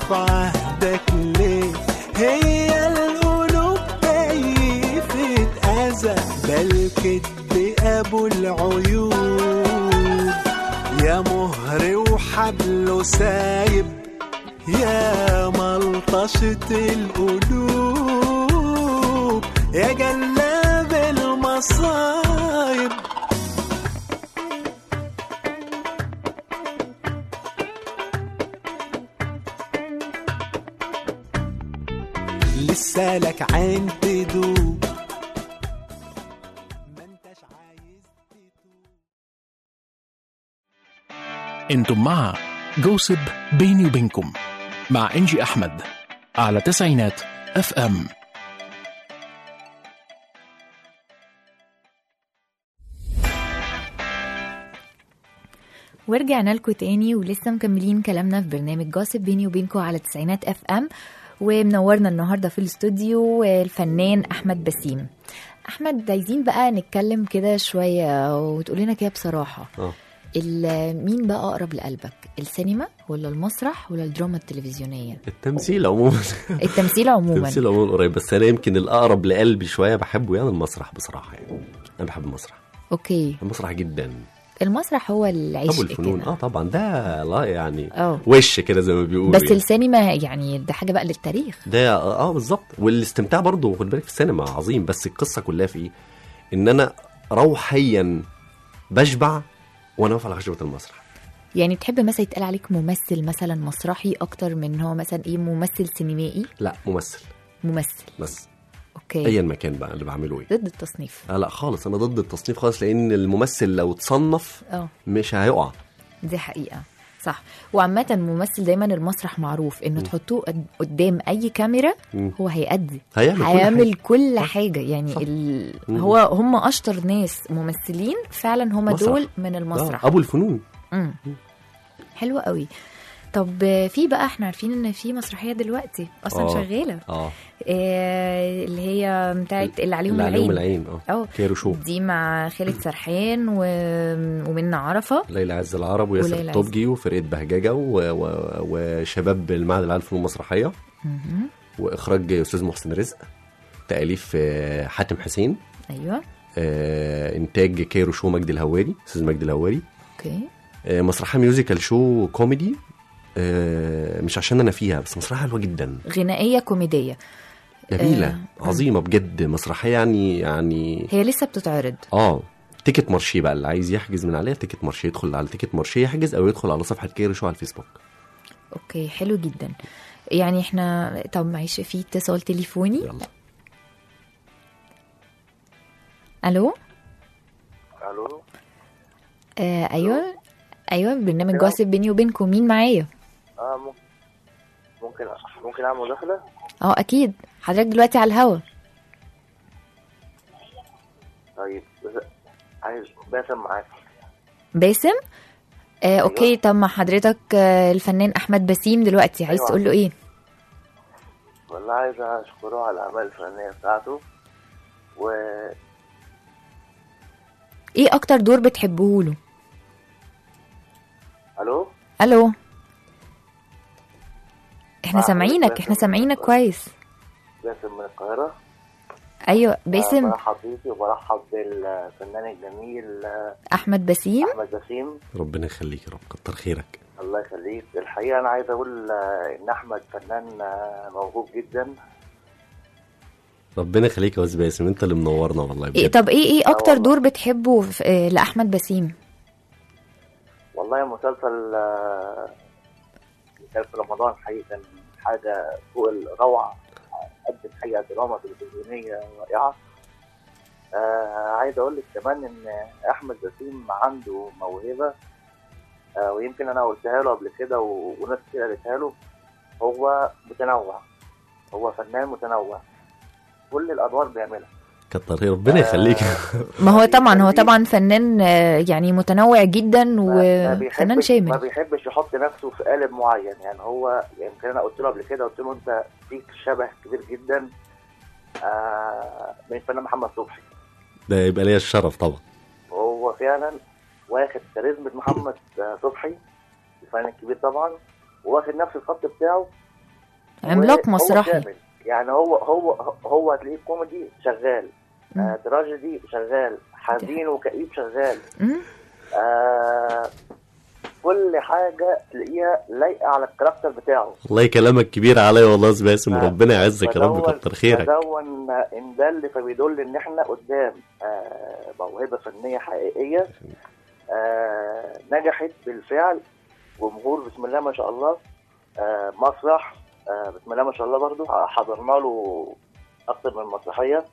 Speaker 6: في عهدك ليه؟ هي القلوب كيفة أذى، ده الكدب أبو العيوب، يا مهر وحبله سايب، يا ملطشة القلوب، يا جلاب المصايب. لسه لك عين تدوب، ما انتش عايز تتوب.
Speaker 1: انتم مع جوسب بيني وبينكم مع انجي احمد على تسعينات اف ام.
Speaker 2: ورجعنا لكم تاني ولسه مكملين كلامنا في برنامج جوسب بيني وبينكم على تسعينات اف ام. ومنورنا النهارده في الاستوديو الفنان احمد بسيم. احمد، عايزين بقى نتكلم كده شويه وتقول لنا كده بصراحه،
Speaker 3: اه
Speaker 2: ال- مين بقى اقرب لقلبك، السينما ولا المسرح ولا الدراما التلفزيونيه؟
Speaker 3: التمثيل عموما.
Speaker 2: التمثيل عموما.
Speaker 3: التمثيل عموما قريب، بس انا يمكن الاقرب لقلبي شويه بحبه يعني المسرح بصراحه. يعني انا بحب المسرح،
Speaker 2: اوكي.
Speaker 3: المسرح جدا.
Speaker 2: المسرح هو العشق
Speaker 3: ابو الفنون
Speaker 2: كده.
Speaker 3: اه طبعا، ده لا يعني
Speaker 2: اه
Speaker 3: وش كده زي ما بيقولوا.
Speaker 2: بس
Speaker 3: يعني.
Speaker 2: السينما يعني ده حاجه بقى للتاريخ.
Speaker 3: ده اه بالظبط، والاستمتاع برضه خد بالك في السينما عظيم، بس القصه كلها في ايه؟ ان انا روحيا بشبع وانا واقف على خشبه المسرح.
Speaker 2: يعني تحب مثلا يتقال عليك ممثل مثلا مسرحي اكتر من هو مثلا ايه ممثل سينمائي؟
Speaker 3: لا ممثل
Speaker 2: ممثل
Speaker 3: بس.
Speaker 2: اوكي.
Speaker 3: ايا ما كان بقى اللي بعمله ايه.
Speaker 2: ضد التصنيف.
Speaker 3: آه لا خالص، انا ضد التصنيف خالص، لان الممثل لو اتصنف
Speaker 2: اه
Speaker 3: مش هيقع.
Speaker 2: دي حقيقه صح. وعامه الممثل دايما المسرح معروف انه تحطوه قد- قدام اي كاميرا
Speaker 3: مم.
Speaker 2: هو هيأدي،
Speaker 3: هيعمل كل
Speaker 2: هيعمل
Speaker 3: حاجة.
Speaker 2: كل
Speaker 3: صح.
Speaker 2: حاجه يعني
Speaker 3: صح.
Speaker 2: ال...
Speaker 3: مم.
Speaker 2: هو هم اشطر ناس ممثلين فعلا، هم
Speaker 3: مسرح.
Speaker 2: دول من المسرح.
Speaker 3: آه ابو الفنون.
Speaker 2: امم حلو قوي. طب في بقى احنا عارفين ان في مسرحيه دلوقتي اصلا
Speaker 3: آه.
Speaker 2: شغاله،
Speaker 3: اه
Speaker 2: آه اللي هي بتاعت اللي عليهم
Speaker 3: اللي عليهم
Speaker 2: العين.
Speaker 3: العين اه
Speaker 2: اه
Speaker 3: كيرو شو.
Speaker 2: دي مع خالد سرحان و... ومنى عرفه.
Speaker 3: ليلى عز العرب وياسر
Speaker 2: وليلى عز.
Speaker 3: الطبجي وفرقه بهججه و... و... وشباب المعهد العالي للفنون المسرحيه،
Speaker 2: مهم.
Speaker 3: واخراج استاذ محسن رزق، تاليف آه، حاتم حسين،
Speaker 2: ايوه
Speaker 3: آه، انتاج كيرو شو مجدي الهواري، استاذ مجدي الهواري.
Speaker 2: اوكي.
Speaker 3: آه، مسرحيه ميوزيكال شو كوميدي، آه، مش عشان انا فيها بس مسرحيه حلوه جدا،
Speaker 2: غنائيه كوميديه
Speaker 3: جميله
Speaker 2: آه.
Speaker 3: عظيمه بجد، مسرحيه يعني يعني
Speaker 2: هي لسه بتتعرض.
Speaker 3: اه تيكت مارشي بقى، اللي عايز يحجز من عليها تيكت مارشي يدخل على تيكت مارشي يحجز، او يدخل على صفحه كيرو شو على الفيسبوك.
Speaker 2: اوكي حلو جدا. يعني احنا طب معلش في اتصال تليفوني.
Speaker 3: يلا.
Speaker 2: الو.
Speaker 7: الو.
Speaker 2: آه ايوه ايوه برنامج جوسب بيني وبينكم، مين معايا؟
Speaker 7: اه ممكن ممكن ممكن اعمل مداخله؟
Speaker 2: اه اكيد، حضرتك دلوقتي على الهوا.
Speaker 7: طيب بس- عايز باسم معاك.
Speaker 2: باسم. آه اوكي. طب مع حضرتك آه الفنان احمد بسيم دلوقتي، عايز
Speaker 7: أيوة.
Speaker 2: تقول له ايه؟
Speaker 7: والله عايز اشكره على الاعمال الفنيه بتاعته. و
Speaker 2: ايه اكتر دور بتحبه له؟
Speaker 7: الو.
Speaker 2: الو. احنا
Speaker 7: مع
Speaker 2: سامعينك
Speaker 7: باسم.
Speaker 2: احنا سامعينك كويس.
Speaker 7: باسم من القاهره.
Speaker 2: ايوه
Speaker 7: آه،
Speaker 2: باسم.
Speaker 7: برحب بيكي وبرحب بالفنان الجميل آه،
Speaker 2: احمد بسيم.
Speaker 7: احمد بسيم.
Speaker 3: ربنا يخليك يا رب، كتر خيرك.
Speaker 7: الله يخليك. الحقيقه انا عايز اقول آه، ان احمد فنان آه، موهوب جدا.
Speaker 3: ربنا يخليك يا استاذ باسم، انت اللي منورنا والله
Speaker 2: إيه
Speaker 3: بجد.
Speaker 2: طب ايه ايه اكتر
Speaker 7: والله.
Speaker 2: دور بتحبه في آه لاحمد بسيم؟
Speaker 7: والله مسلسل آه، مسلسل رمضان حقيقة كان حاجة فوق الروعة، قدم حقيقة دراما تلفزيونية رائعة. آه عايز أقول لك كمان إن أحمد بسيم عنده موهبة، آه ويمكن أنا قلتها له قبل كده و- وناس كتير قالتها له. هو متنوع، هو فنان متنوع، كل الأدوار بيعملها.
Speaker 3: كتر خير، ربنا يخليك.
Speaker 2: ما هو طبعا هو
Speaker 7: بيخليك-
Speaker 2: طبعا فنان آه، يعني متنوع جدا
Speaker 7: ما
Speaker 2: وفنان
Speaker 7: بيحبش ما
Speaker 2: شامل.
Speaker 7: بيحبش يحط نفسه في قالب معين. يعني هو يمكن انا قلت له قبل كده، قلت له انت فيك شبه كبير جدا آه من الفنان محمد صبحي.
Speaker 3: ده يبقى ليا الشرف طبعا.
Speaker 7: وهو فعلا واخد كاريزما محمد آه، صبحي الفنان الكبير طبعا، واخد نفس الخط بتاعه
Speaker 2: عملاق
Speaker 7: وهو
Speaker 2: مسرحي.
Speaker 7: شامل. يعني هو هو هو هتلاقيه كوميدي شغال، آه تراجيدي شغال، حزين وكئيب شغال،
Speaker 2: مم.
Speaker 7: آه كل حاجه تلاقيها لايقه على الكاركتر بتاعه.
Speaker 3: والله كلامك كبير عليا والله يا باسم، ربنا يعزك يا رب،
Speaker 7: فدون-
Speaker 3: كتر خيرك.
Speaker 7: فدون ان دل فبيدل ان احنا قدام آه موهبه فنيه حقيقيه، آه نجحت بالفعل. جمهور بسم الله ما شاء الله، آه مسرح آه بسم الله ما شاء الله، برضو حضرنا له اكتر من مسرحيه.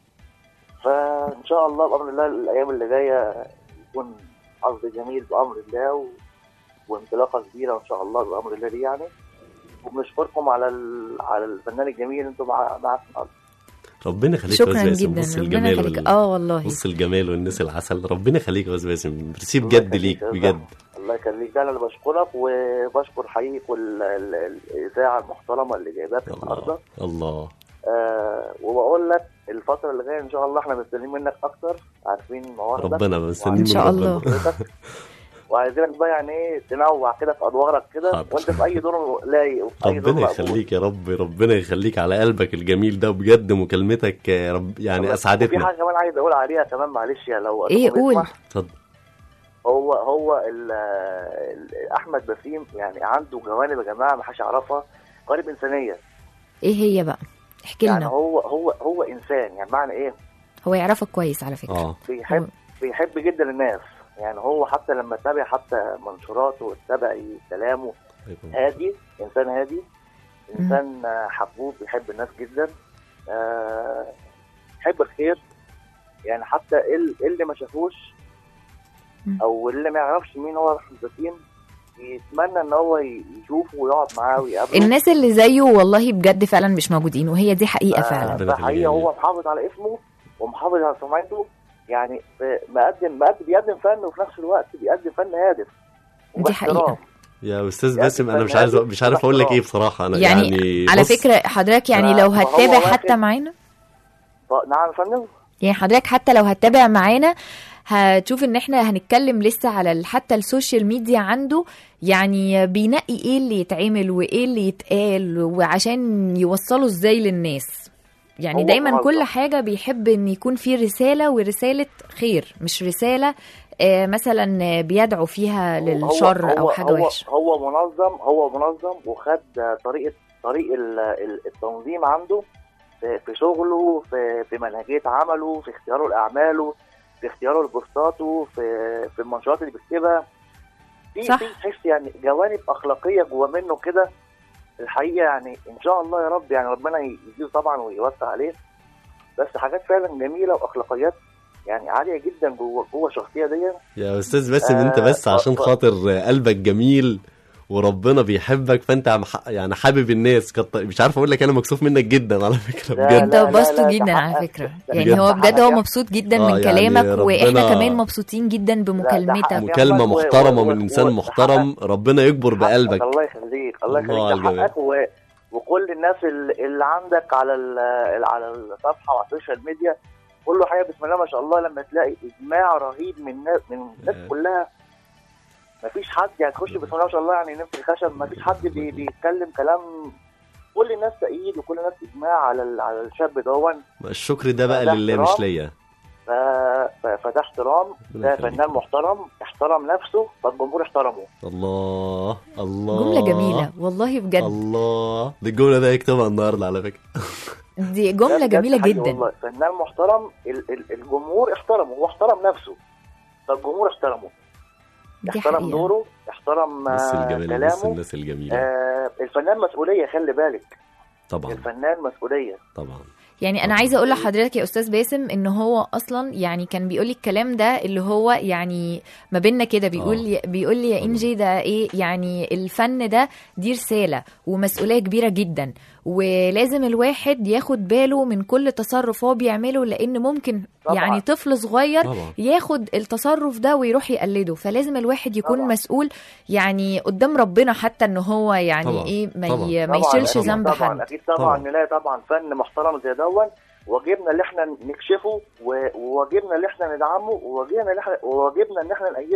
Speaker 7: فان شاء الله بامر الله الايام اللي جايه يكون حظ جميل بامر الله و... وانطلاقه كبيره ان شاء الله بامر الله دي يعني. وبنشكركم على ال... على الفنان الجميل اللي انتم مع معاكم النهارده.
Speaker 3: ربنا يخليك يا
Speaker 2: شكرا
Speaker 3: أستاذ باسم،
Speaker 2: جدا،
Speaker 3: بص
Speaker 2: ربنا
Speaker 3: الجمال
Speaker 2: يخليك.
Speaker 3: وال...
Speaker 2: اه والله
Speaker 3: بص الجمال والناس العسل، ربنا يخليك يا أستاذ باسم، ميرسي
Speaker 7: الله
Speaker 3: بجد
Speaker 7: يخليك
Speaker 3: ليك
Speaker 7: يا
Speaker 3: بجد.
Speaker 7: الله يخليك. ده انا اللي بشكرك، وبشكر حقيقي كل ال- ال- الاذاعه المحترمه اللي جايباك النهارده.
Speaker 3: الله الله.
Speaker 7: آه وبقول لك الفتره اللي جايه ان شاء الله احنا مستنيين منك اكتر، عارفين مواهبك
Speaker 3: ربنا مستنيين
Speaker 2: إن
Speaker 3: من
Speaker 2: شاء الله.
Speaker 3: ربنا.
Speaker 7: وعايزينك بقى يعني ايه تنوع كده في ادوارك كده،
Speaker 3: حاضر.
Speaker 7: وانت في اي دور لايق وفي اي دور
Speaker 3: ربنا
Speaker 7: مقبول.
Speaker 3: يخليك يا رب، ربنا يخليك على قلبك الجميل ده بجد، مكالمتك يا رب يعني
Speaker 7: وفي
Speaker 3: اسعدتنا.
Speaker 7: حاجه كمان عايز اقول عليها كمان، معلش يا لو
Speaker 2: ايه
Speaker 7: لو
Speaker 2: قول.
Speaker 7: تسمح.
Speaker 3: اتفضل.
Speaker 7: هو هو ال ال احمد بسيم يعني عنده جوانب يا جماعه ما حدش يعرفها، جوانب انسانيه.
Speaker 2: ايه هي بقى؟ احكي
Speaker 7: يعني
Speaker 2: لنا.
Speaker 7: هو هو هو انسان، يعني معنى ايه؟
Speaker 2: هو يعرفك كويس على فكره.
Speaker 3: اه
Speaker 7: بيحب بيحب جدا الناس. يعني هو حتى لما تابع حتى منشوراته وتابع كلامه، هادي، انسان هادي، انسان حبوب، بيحب الناس جدا، أه يحب الخير. يعني حتى ال- اللي ما شافوش او اللي ما يعرفش مين هو احمد بسيم يتمنى ان هو يشوفه ويقعد معاه ويقابله.
Speaker 2: الناس اللي زيه والله بجد فعلا مش موجودين، وهي دي حقيقه فعلا.
Speaker 3: ربنا
Speaker 7: فحقيقة
Speaker 3: يخليه.
Speaker 7: هو محافظ على اسمه ومحافظ على سمعته. يعني مقدم مقدم بيقدم فن، وفي نفس الوقت بيقدم فن هادف
Speaker 2: دي حقيقة.
Speaker 3: يا استاذ
Speaker 7: يعني
Speaker 3: باسم انا مش
Speaker 7: فن
Speaker 3: عايز
Speaker 7: هادف
Speaker 3: مش عارف اقول لك ايه
Speaker 7: باحترام.
Speaker 3: بصراحه. انا
Speaker 2: يعني,
Speaker 3: يعني
Speaker 2: على
Speaker 3: بص،
Speaker 2: فكره حضرتك يعني لو
Speaker 7: فهو
Speaker 2: هتتابع
Speaker 7: واخد-
Speaker 2: حتى معانا،
Speaker 7: ف- نعم يا فندم.
Speaker 2: يعني حضرتك حتى لو هتتابع معانا هتشوف ان احنا هنتكلم لسه على ال- حتى السوشيال ميديا عنده، يعني بينقي ايه اللي يتعمل وايه اللي يتقال وعشان يوصله ازاي للناس. يعني
Speaker 7: هو
Speaker 2: دايما
Speaker 7: منظم.
Speaker 2: كل حاجة بيحب ان يكون في رسالة، ورسالة خير، مش رسالة آه، مثلا بيدعو فيها للشر
Speaker 7: هو
Speaker 2: او حاجة
Speaker 7: هو
Speaker 2: وحشة.
Speaker 7: هو منظم هو منظم وخد طريقة طريق ال- ال- التنظيم عنده في في شغله، في في منهجية عمله، في اختياره لأعماله، في اختياره لبوستاته، في في المنشورات اللي بيكتبها. في
Speaker 2: صح.
Speaker 7: في تحس يعني جوانب أخلاقية جوا منه كده الحقيقة. يعني إن شاء الله يا رب، يعني ربنا يزيده طبعا ويوسع عليه، بس حاجات فعلا جميلة وأخلاقيات يعني عالية جدا جوه جوه الشخصية دي.
Speaker 3: يا استاذ باسم انت
Speaker 7: آه،
Speaker 3: بس عشان
Speaker 7: ف-
Speaker 3: خاطر قلبك جميل وربنا بيحبك، فانت عم ح- يعني حابب الناس كت... مش عارف اقول لك، انا مكسوف منك جدا على فكره
Speaker 7: لا،
Speaker 3: بجد.
Speaker 2: انت
Speaker 7: لا، لا،
Speaker 2: بسطه
Speaker 7: ده
Speaker 2: جدا
Speaker 7: حقك.
Speaker 2: على فكرة،
Speaker 7: ده
Speaker 2: يعني
Speaker 3: بجد
Speaker 2: هو بجد هو
Speaker 7: حقك.
Speaker 2: مبسوط جدا
Speaker 3: آه،
Speaker 2: من
Speaker 3: يعني
Speaker 2: كلامك،
Speaker 3: ربنا-
Speaker 2: واحنا كمان مبسوطين جدا
Speaker 7: لا، ده
Speaker 2: بمكالمتك.
Speaker 7: حقك.
Speaker 3: مكالمه
Speaker 7: و-
Speaker 3: محترمه
Speaker 7: و-
Speaker 3: من انسان
Speaker 7: و-
Speaker 3: محترم، ربنا يكبر
Speaker 7: حقك.
Speaker 3: بقلبك.
Speaker 7: الله يخليك الله
Speaker 3: الله على
Speaker 7: يخليك، ده
Speaker 3: الجمال.
Speaker 7: حقك. و... وكل الناس اللي, اللي عندك على ال... على الصفحه وعلى السوشيال ميديا، كله حقيقه بسم الله ما شاء الله لما تلاقي اجماع رهيب من الناس من الناس
Speaker 3: آه.
Speaker 7: كلها. ما فيش حد يعني تخش بسم الله ما شاء الله يعني نفس الخشب، ما فيش حد بي... بيتكلم كلام. كل الناس تأييد وكل الناس اجماع على ال... على الشاب دون.
Speaker 3: الشكر ده بقى
Speaker 7: ده
Speaker 3: لله مش
Speaker 7: احترام.
Speaker 3: ليا.
Speaker 7: ف... ف... فده احترام،
Speaker 3: ربنا
Speaker 7: ده
Speaker 3: يخليك.
Speaker 7: فنان محترم احترم نفسه فالجمهور احترمه.
Speaker 3: الله الله
Speaker 2: جملة جميلة والله بجد.
Speaker 3: الله، دي الجمله ده يكتبها النهارده على فكره.
Speaker 2: دي
Speaker 7: ده
Speaker 2: جملة
Speaker 7: بجد
Speaker 2: جميلة
Speaker 7: حقيقي
Speaker 2: جدا.
Speaker 7: والله فنان محترم. ال... ال... الجمهور احترمه، هو احترم نفسه فالجمهور احترمه.
Speaker 2: دي
Speaker 7: احترم
Speaker 2: حقيقة.
Speaker 7: دوره، احترم
Speaker 3: بص
Speaker 7: آه،
Speaker 3: الجمال، بص
Speaker 7: كلامه.
Speaker 3: الناس الجميله.
Speaker 7: آه الفنان مسؤولية، خلي بالك.
Speaker 3: طبعا
Speaker 7: الفنان مسؤولية.
Speaker 3: طبعا.
Speaker 2: يعني انا عايزه اقول لحضرتك يا استاذ باسم ان هو اصلا يعني كان بيقول لي الكلام ده اللي هو يعني ما بيننا كده، بيقول لي بيقول لي يا انجي ده ايه، يعني الفن ده دي رساله ومسؤوليه كبيره جدا، ولازم الواحد ياخد باله من كل تصرف هو بيعمله، لان ممكن
Speaker 7: طبعاً.
Speaker 2: يعني طفل صغير
Speaker 3: طبعا.
Speaker 2: ياخد التصرف ده ويروح يقلده، فلازم الواحد يكون
Speaker 7: طبعاً.
Speaker 2: مسؤول يعني قدام ربنا، حتى ان هو يعني
Speaker 3: طبعاً.
Speaker 2: ايه ما,
Speaker 3: طبعاً.
Speaker 2: ي... ما
Speaker 7: طبعاً،
Speaker 2: يشيلش
Speaker 7: أكيد
Speaker 2: ذنب
Speaker 7: طبعا
Speaker 2: حد.
Speaker 7: اكيد طبعا,
Speaker 3: طبعاً.
Speaker 7: نلاقي طبعا فن محترم زي دون، واجبنا اللي احنا نكشفه و- وواجبنا اللي احنا ندعمه، وواجبنا اللي احنا وواجبنا ان احنا نأيده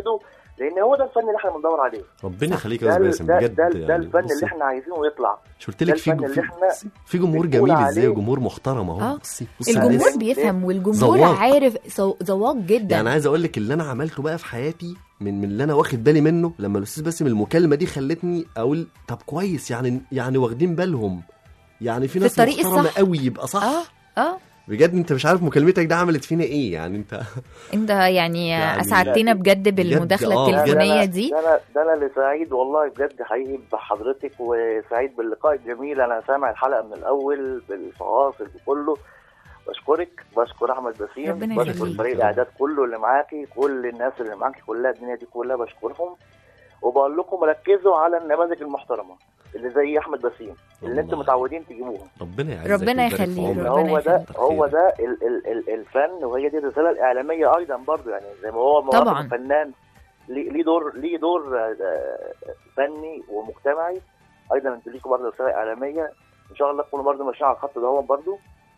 Speaker 7: لان هو ده الفن اللي احنا بندور عليه.
Speaker 3: ربنا يخليك يا
Speaker 7: ده
Speaker 3: استاذ
Speaker 7: ال-
Speaker 3: باسم
Speaker 7: ده,
Speaker 3: بجد
Speaker 7: ده,
Speaker 3: يعني.
Speaker 7: ده الفن
Speaker 3: بصي،
Speaker 7: اللي احنا عايزينه يطلع.
Speaker 3: مش قلت لك
Speaker 7: ده
Speaker 3: في
Speaker 7: الفن اللي
Speaker 3: في,
Speaker 7: احنا
Speaker 3: في جمهور
Speaker 7: بنقول
Speaker 3: جميل ازاي
Speaker 7: عليه.
Speaker 3: وجمهور محترم اهو.
Speaker 2: اه
Speaker 3: بصي بصي على
Speaker 2: الجمهور
Speaker 3: الناس.
Speaker 2: بيفهم والجمهور
Speaker 3: ذواق.
Speaker 2: عارف سو- ذواق جدا.
Speaker 3: يعني عايز اقول لك اللي انا عملته بقى في حياتي من من اللي انا واخد بالي منه لما الاستاذ باسم المكالمه دي خلتني اقول طب كويس يعني يعني واخدين بالهم يعني في ناس
Speaker 2: الطريق
Speaker 3: محترمه
Speaker 2: الصح.
Speaker 3: قوي يبقى صح.
Speaker 2: اه اه
Speaker 3: بجد انت مش عارف مكالمتك ده عملت فينا ايه يعني انت.
Speaker 2: انت يعني,
Speaker 3: يعني
Speaker 2: اسعدتنا بجد بالمداخله
Speaker 3: آه،
Speaker 2: التليفونيه
Speaker 7: ده أنا-
Speaker 2: دي.
Speaker 7: ده انا ده انا اللي سعيد والله بجد حقيقي بحضرتك، وسعيد باللقاء الجميل. انا سامع الحلقه من الاول بالفواصل بكله. بشكرك، بشكر احمد باسم،
Speaker 2: ربنا
Speaker 7: بشكر
Speaker 2: يخليك.
Speaker 7: فريق الاعداد كله اللي معاكي، كل الناس اللي معاكي كلها، الدنيا دي كلها بشكرهم. وبقول لكم ركزوا على النماذج المحترمه اللي زي احمد باسم اللي انتم
Speaker 3: الله.
Speaker 7: متعودين تجيبوهم.
Speaker 3: ربنا يعزك
Speaker 2: ربنا
Speaker 3: ويبارك في
Speaker 2: يخليك،
Speaker 3: عمرك.
Speaker 2: ربنا
Speaker 7: هو ده
Speaker 2: يخليك.
Speaker 7: هو ده ال ال ال الفن، وهي دي الرساله الاعلاميه ايضا برضو. يعني زي ما هو مواطن
Speaker 2: طبعاً.
Speaker 7: فنان ليه ليه دور ليه دور آه، فني ومجتمعي، ايضا انتوا ليكم برضه رساله اعلاميه. ان شاء الله تكونوا برضه ماشيين على الخط ده برضه،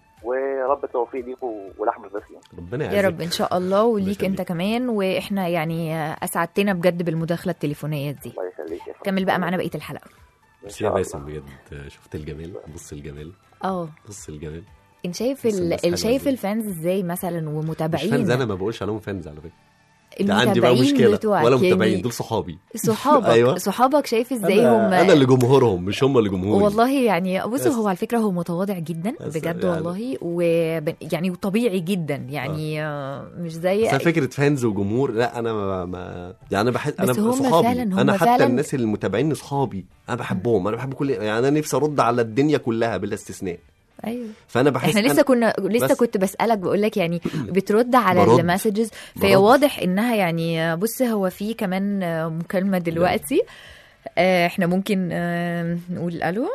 Speaker 7: ورب التوفيق ليكم ولاحمد باسم.
Speaker 3: ربنا يعزك
Speaker 2: يا رب ان شاء الله، وليك
Speaker 3: يخليك.
Speaker 2: انت كمان. واحنا يعني اسعدتنا بجد بالمداخله التليفونيه دي.
Speaker 7: الله يخليك يا فندم.
Speaker 2: كمل بقى معانا بقيه الحلقه.
Speaker 7: إن
Speaker 3: بس
Speaker 7: شاء
Speaker 3: يا
Speaker 7: الله.
Speaker 3: باسم بجد شفت الجمال. بص الجمال
Speaker 2: اه
Speaker 3: بص الجمال.
Speaker 2: انت شايف
Speaker 3: بس
Speaker 2: ال...
Speaker 3: الناس
Speaker 2: ال-
Speaker 3: حلوة
Speaker 2: شايف
Speaker 3: جدا.
Speaker 2: الفانز ازاي مثلا
Speaker 3: مش
Speaker 2: ومتابعين
Speaker 3: فانز، انا ما بقولش عليهم فانز على فكره. ده عندي بقى
Speaker 2: المتابعين
Speaker 3: مشكله
Speaker 2: بتوعك
Speaker 3: ولا
Speaker 2: يعني
Speaker 3: متابعين، دول صحابي.
Speaker 2: صحابك
Speaker 3: أيوة.
Speaker 2: صحابك شايف ازاي
Speaker 3: أنا
Speaker 2: هم.
Speaker 3: انا اللي جمهورهم مش هم اللي جمهوري.
Speaker 2: والله يعني بصوا
Speaker 3: بس.
Speaker 2: هو على فكره هو متواضع جدا
Speaker 3: بس
Speaker 2: بجد
Speaker 3: يعني.
Speaker 2: والله، و يعني وطبيعي جدا يعني آه. مش زي
Speaker 3: بس أنا فكره فانز وجمهور لا انا ما, ما يعني انا بحس انا
Speaker 2: بس هم
Speaker 3: صحابي.
Speaker 2: فعلاً- هم
Speaker 3: انا حتى
Speaker 2: فعلاً-
Speaker 3: الناس اللي متابعيني صحابي انا بحبهم. انا بحب كل يعني انا نفسي ارد على الدنيا كلها بلا استثناء.
Speaker 2: ايوه
Speaker 3: فانا بحس
Speaker 2: احنا لسه
Speaker 3: أنا
Speaker 2: كنا لسه
Speaker 3: بس.
Speaker 2: كنت بسالك بقول لك يعني بترد على
Speaker 3: برد.
Speaker 2: المسجز، فهي
Speaker 3: برد.
Speaker 2: واضح انها يعني بص هو في كمان مكالمه دلوقتي. آه، احنا ممكن آه، نقول الو.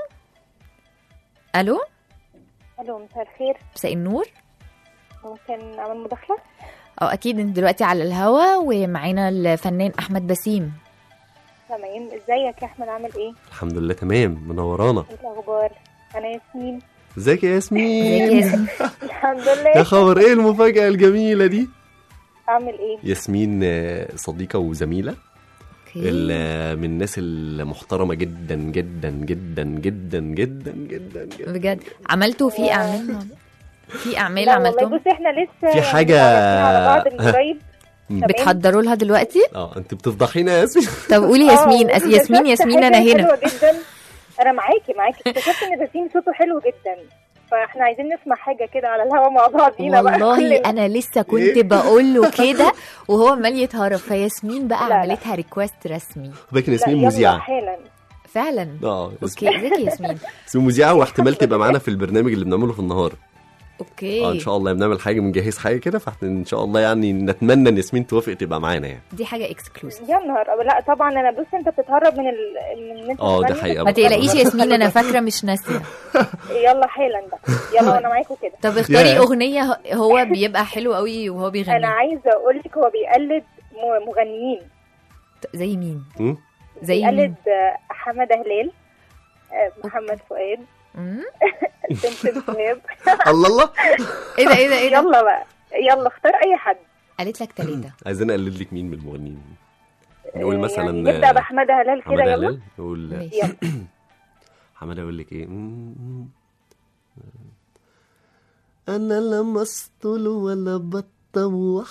Speaker 2: الو
Speaker 8: الو مساء الخير،
Speaker 2: مساء النور.
Speaker 8: ممكن اعمل مداخله؟
Speaker 2: اه اكيد انت دلوقتي على الهوا ومعانا الفنان احمد باسم.
Speaker 8: تمام، ازيك يا احمد، عامل ايه؟
Speaker 3: الحمد لله تمام منورانا.
Speaker 8: ايه الاخبار؟ انا ياسمين.
Speaker 3: ازيك يا ياسمين؟
Speaker 2: ازيك يا ياسمين؟
Speaker 8: الحمد
Speaker 3: يا
Speaker 8: لله.
Speaker 3: خبر ايه المفاجاه الجميله دي؟
Speaker 8: اعمل ايه؟
Speaker 3: ياسمين آه، صديقه وزميله ال- آه، من الناس المحترمه جدا جدا جدا جدا جدا جدا جدا.
Speaker 2: بجد عملتوا في اعمال مع- في اعمال
Speaker 8: لا والله
Speaker 2: عملتوهم
Speaker 8: بصي احنا لسه
Speaker 3: في حاجة-
Speaker 8: متعرفين على بعض من قريب. تمام.
Speaker 2: بتحضروا لها دلوقتي؟
Speaker 3: اه انت بتفضحينا يا ياسمين.
Speaker 2: طب قولي ياسمين.
Speaker 8: آه،
Speaker 2: أس- ياسمين
Speaker 8: واكتشفت
Speaker 2: ياسمين
Speaker 8: حاجة
Speaker 2: انا هنا.
Speaker 8: حلوه جدا. انا معاكي معاكي اكتشفت ان باسم صوته حلو جدا، فاحنا عايزين نسمع حاجه كده على الهوا مع بعضينا بقى
Speaker 2: والله
Speaker 8: كلنا.
Speaker 2: انا لسه كنت
Speaker 3: إيه؟
Speaker 2: بقول له كده وهو عمال يتهرب، فياسمين بقى
Speaker 8: لا، لا.
Speaker 2: عملتها ريكوست رسمي
Speaker 3: باكن
Speaker 8: لا،
Speaker 3: ياسمين
Speaker 8: يلا
Speaker 3: مذيعه.
Speaker 8: حالا.
Speaker 2: فعلا.
Speaker 3: اه
Speaker 2: اوكي ازيك يا ياسمين؟
Speaker 3: ياسمين مذيعه واحتمال تبقى معانا في البرنامج اللي بنعمله في النهار.
Speaker 2: اوكي
Speaker 3: اه ان شاء الله بنعمل حاجه بنجهز حاجه كده، فاحنا ان شاء الله يعني نتمنى ان ياسمين توافق تبقى معانا يعني.
Speaker 2: دي حاجه اكسكلوسيف.
Speaker 8: يا نهار أبيض. لا طبعا انا بص انت بتتهرب من ال... من ان انت
Speaker 3: اه، ده
Speaker 8: تغني.
Speaker 3: حقيقة.
Speaker 2: ما تقلقيش يا ياسمين انا فاكره مش ناسيه.
Speaker 8: يلا حالا بقى، يلا وانا معاكم كده.
Speaker 2: طب اختاري
Speaker 3: يا.
Speaker 2: اغنيه هو بيبقى حلو قوي وهو
Speaker 8: انا
Speaker 2: بيغني.
Speaker 8: عايزه اقول لك هو بيقلد م- مغنيين.
Speaker 2: زي مين؟
Speaker 3: م?
Speaker 2: زي مين؟
Speaker 8: بيقلد آه، حماده هلال، آه، محمد فؤاد،
Speaker 2: مم؟
Speaker 8: سمسم سهاب.
Speaker 3: الله الله.
Speaker 2: ايه ده ايه ده ايه ده؟
Speaker 8: يلا بقى، يلا اختار اي حد.
Speaker 2: قالت لك ثلاثه.
Speaker 3: عايزين نقلد لك مين من المغنيين؟ نقول
Speaker 8: آه،
Speaker 3: مثلا
Speaker 8: يعني نبدا بحماده هلال كده.
Speaker 3: حماده
Speaker 8: يلا
Speaker 3: هلال. نقول
Speaker 2: ماشي.
Speaker 8: يلا.
Speaker 3: حماده يقول لك ايه؟ انا لا مسطول ولا بطوح،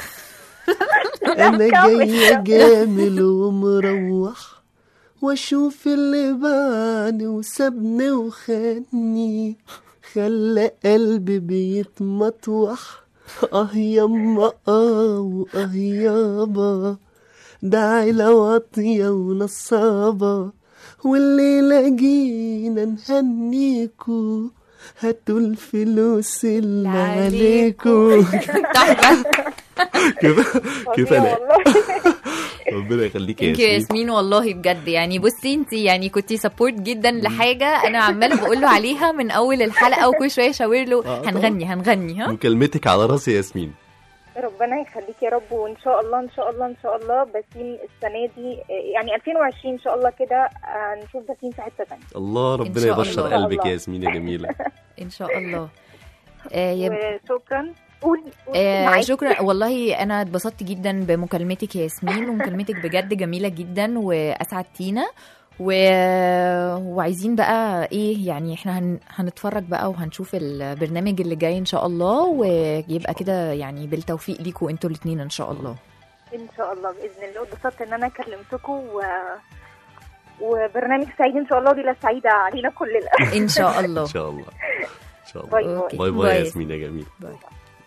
Speaker 3: انا جاي جامل ومروح، واشوف اللي باعني وسابني وخاني، خلى قلبي بيتمطوح. اه يما اه واه يابا، ده عيلة واطية ونصابة، والليلة جينا نهنيكو، هاتوا الفلوس اللي عليكو. كده كده
Speaker 8: فظيع
Speaker 3: انا
Speaker 8: والله.
Speaker 3: ربنا يخليك يا
Speaker 2: ثانك يو
Speaker 3: ياسمين.
Speaker 2: ياسمين والله بجد يعني بصي انت يعني كنتي سبورت جدا لحاجه انا عماله بقول له عليها من اول الحلقه وكل شويه اشاور له
Speaker 3: آه،
Speaker 2: هنغني هنغني ها.
Speaker 3: مكالمتك على راسي يا ياسمين.
Speaker 8: ربنا يخليك يا رب، وان شاء الله ان شاء الله ان شاء الله باسم السنه دي آه، يعني ألفين وعشرين ان شاء الله كده هنشوف باسم في حته ثانيه.
Speaker 3: الله ربنا
Speaker 2: شاء
Speaker 3: يبشر
Speaker 2: الله.
Speaker 3: قلبك يا ياسمين يا جميله.
Speaker 2: ان شاء الله. آه يا ب...
Speaker 8: وشكرا. قولي قولي
Speaker 2: آه
Speaker 8: معاكي.
Speaker 2: شكرا والله، انا اتبسطت جدا بمكالمتك يا ياسمين، ومكالمتك بجد جميله جدا واسعدتينا و... وعايزين بقى ايه يعني، احنا هن... هنتفرج بقى وهنشوف البرنامج اللي جاي ان شاء الله، ويبقى كده يعني بالتوفيق ليكوا انتوا الاثنين ان شاء الله.
Speaker 8: ان شاء الله باذن الله. اتبسطت ان انا كلمتكم و... وبرنامج سعيد ان شاء الله، ليله سعيده علينا كلنا.
Speaker 2: ان شاء الله.
Speaker 3: ان شاء الله ان شاء الله.
Speaker 8: باي
Speaker 2: أوكي.
Speaker 8: باي.
Speaker 3: باي باي يا ياسمين يا جميل.
Speaker 2: باي.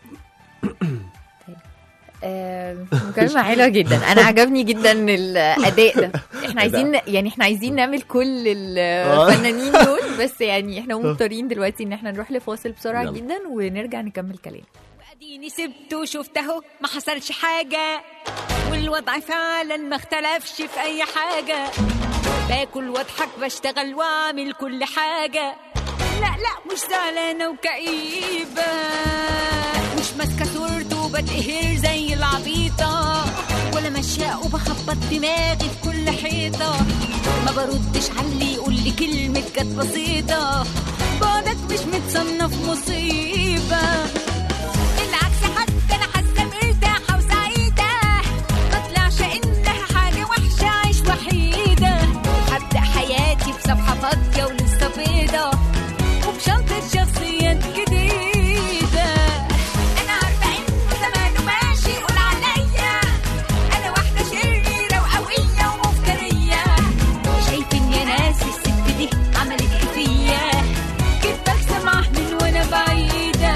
Speaker 2: آه، مكالمة حلوة جدا، أنا عجبني جدا الأداء ده. إحنا عايزين يعني إحنا عايزين نعمل كل الفنانين دول، بس يعني إحنا مضطرين دلوقتي إن إحنا نروح لفاصل بسرعة
Speaker 3: يلا.
Speaker 2: جدا ونرجع نكمل كلام.
Speaker 9: اديني سبته وشفته ما حصلش حاجة، والوضع فعلا ما اختلفش في اي حاجة، باكل واضحك بشتغل واعمل كل حاجة، لا لا مش زعلانة وكئيبة، مش ماسكة صورته وبتقهر زي العبيطة، ولا ماشية وبخبط دماغي في كل حيطة، ما بردش على اللي يقول لي كلمة كانت بسيطة، بعدك مش متصنف مصيبة، بالعكس حتى انا حاسة مرتاحة وسعيدة، ما طلعش انها حاجة وحشة عيش وحيدة، هبدأ حياتي بصفحة فاضية ولسه بيضة، وبشنطة شخصيات جديدة، انا عارفة انه زمانه ماشي يقول عليا انا واحدة شريرة وقوية ومفترية، شايفين يا ناس الست دي عملت ايه فيا، كنت بسمع من وانا بعيدة،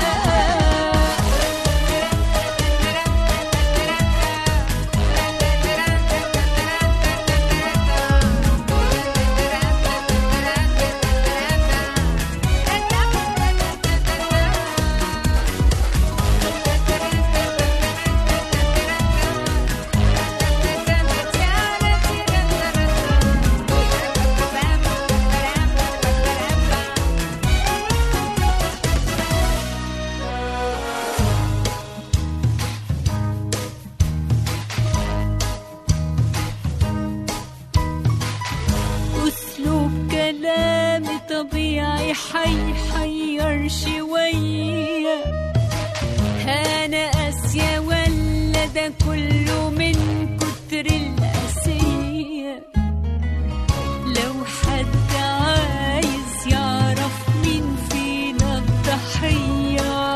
Speaker 9: أسلوب كلامي طبيعي حيحير شوية، أنا قاسية ولا ده كله من كتر القاسية، لو حد عايز يعرف مين فينا الضحية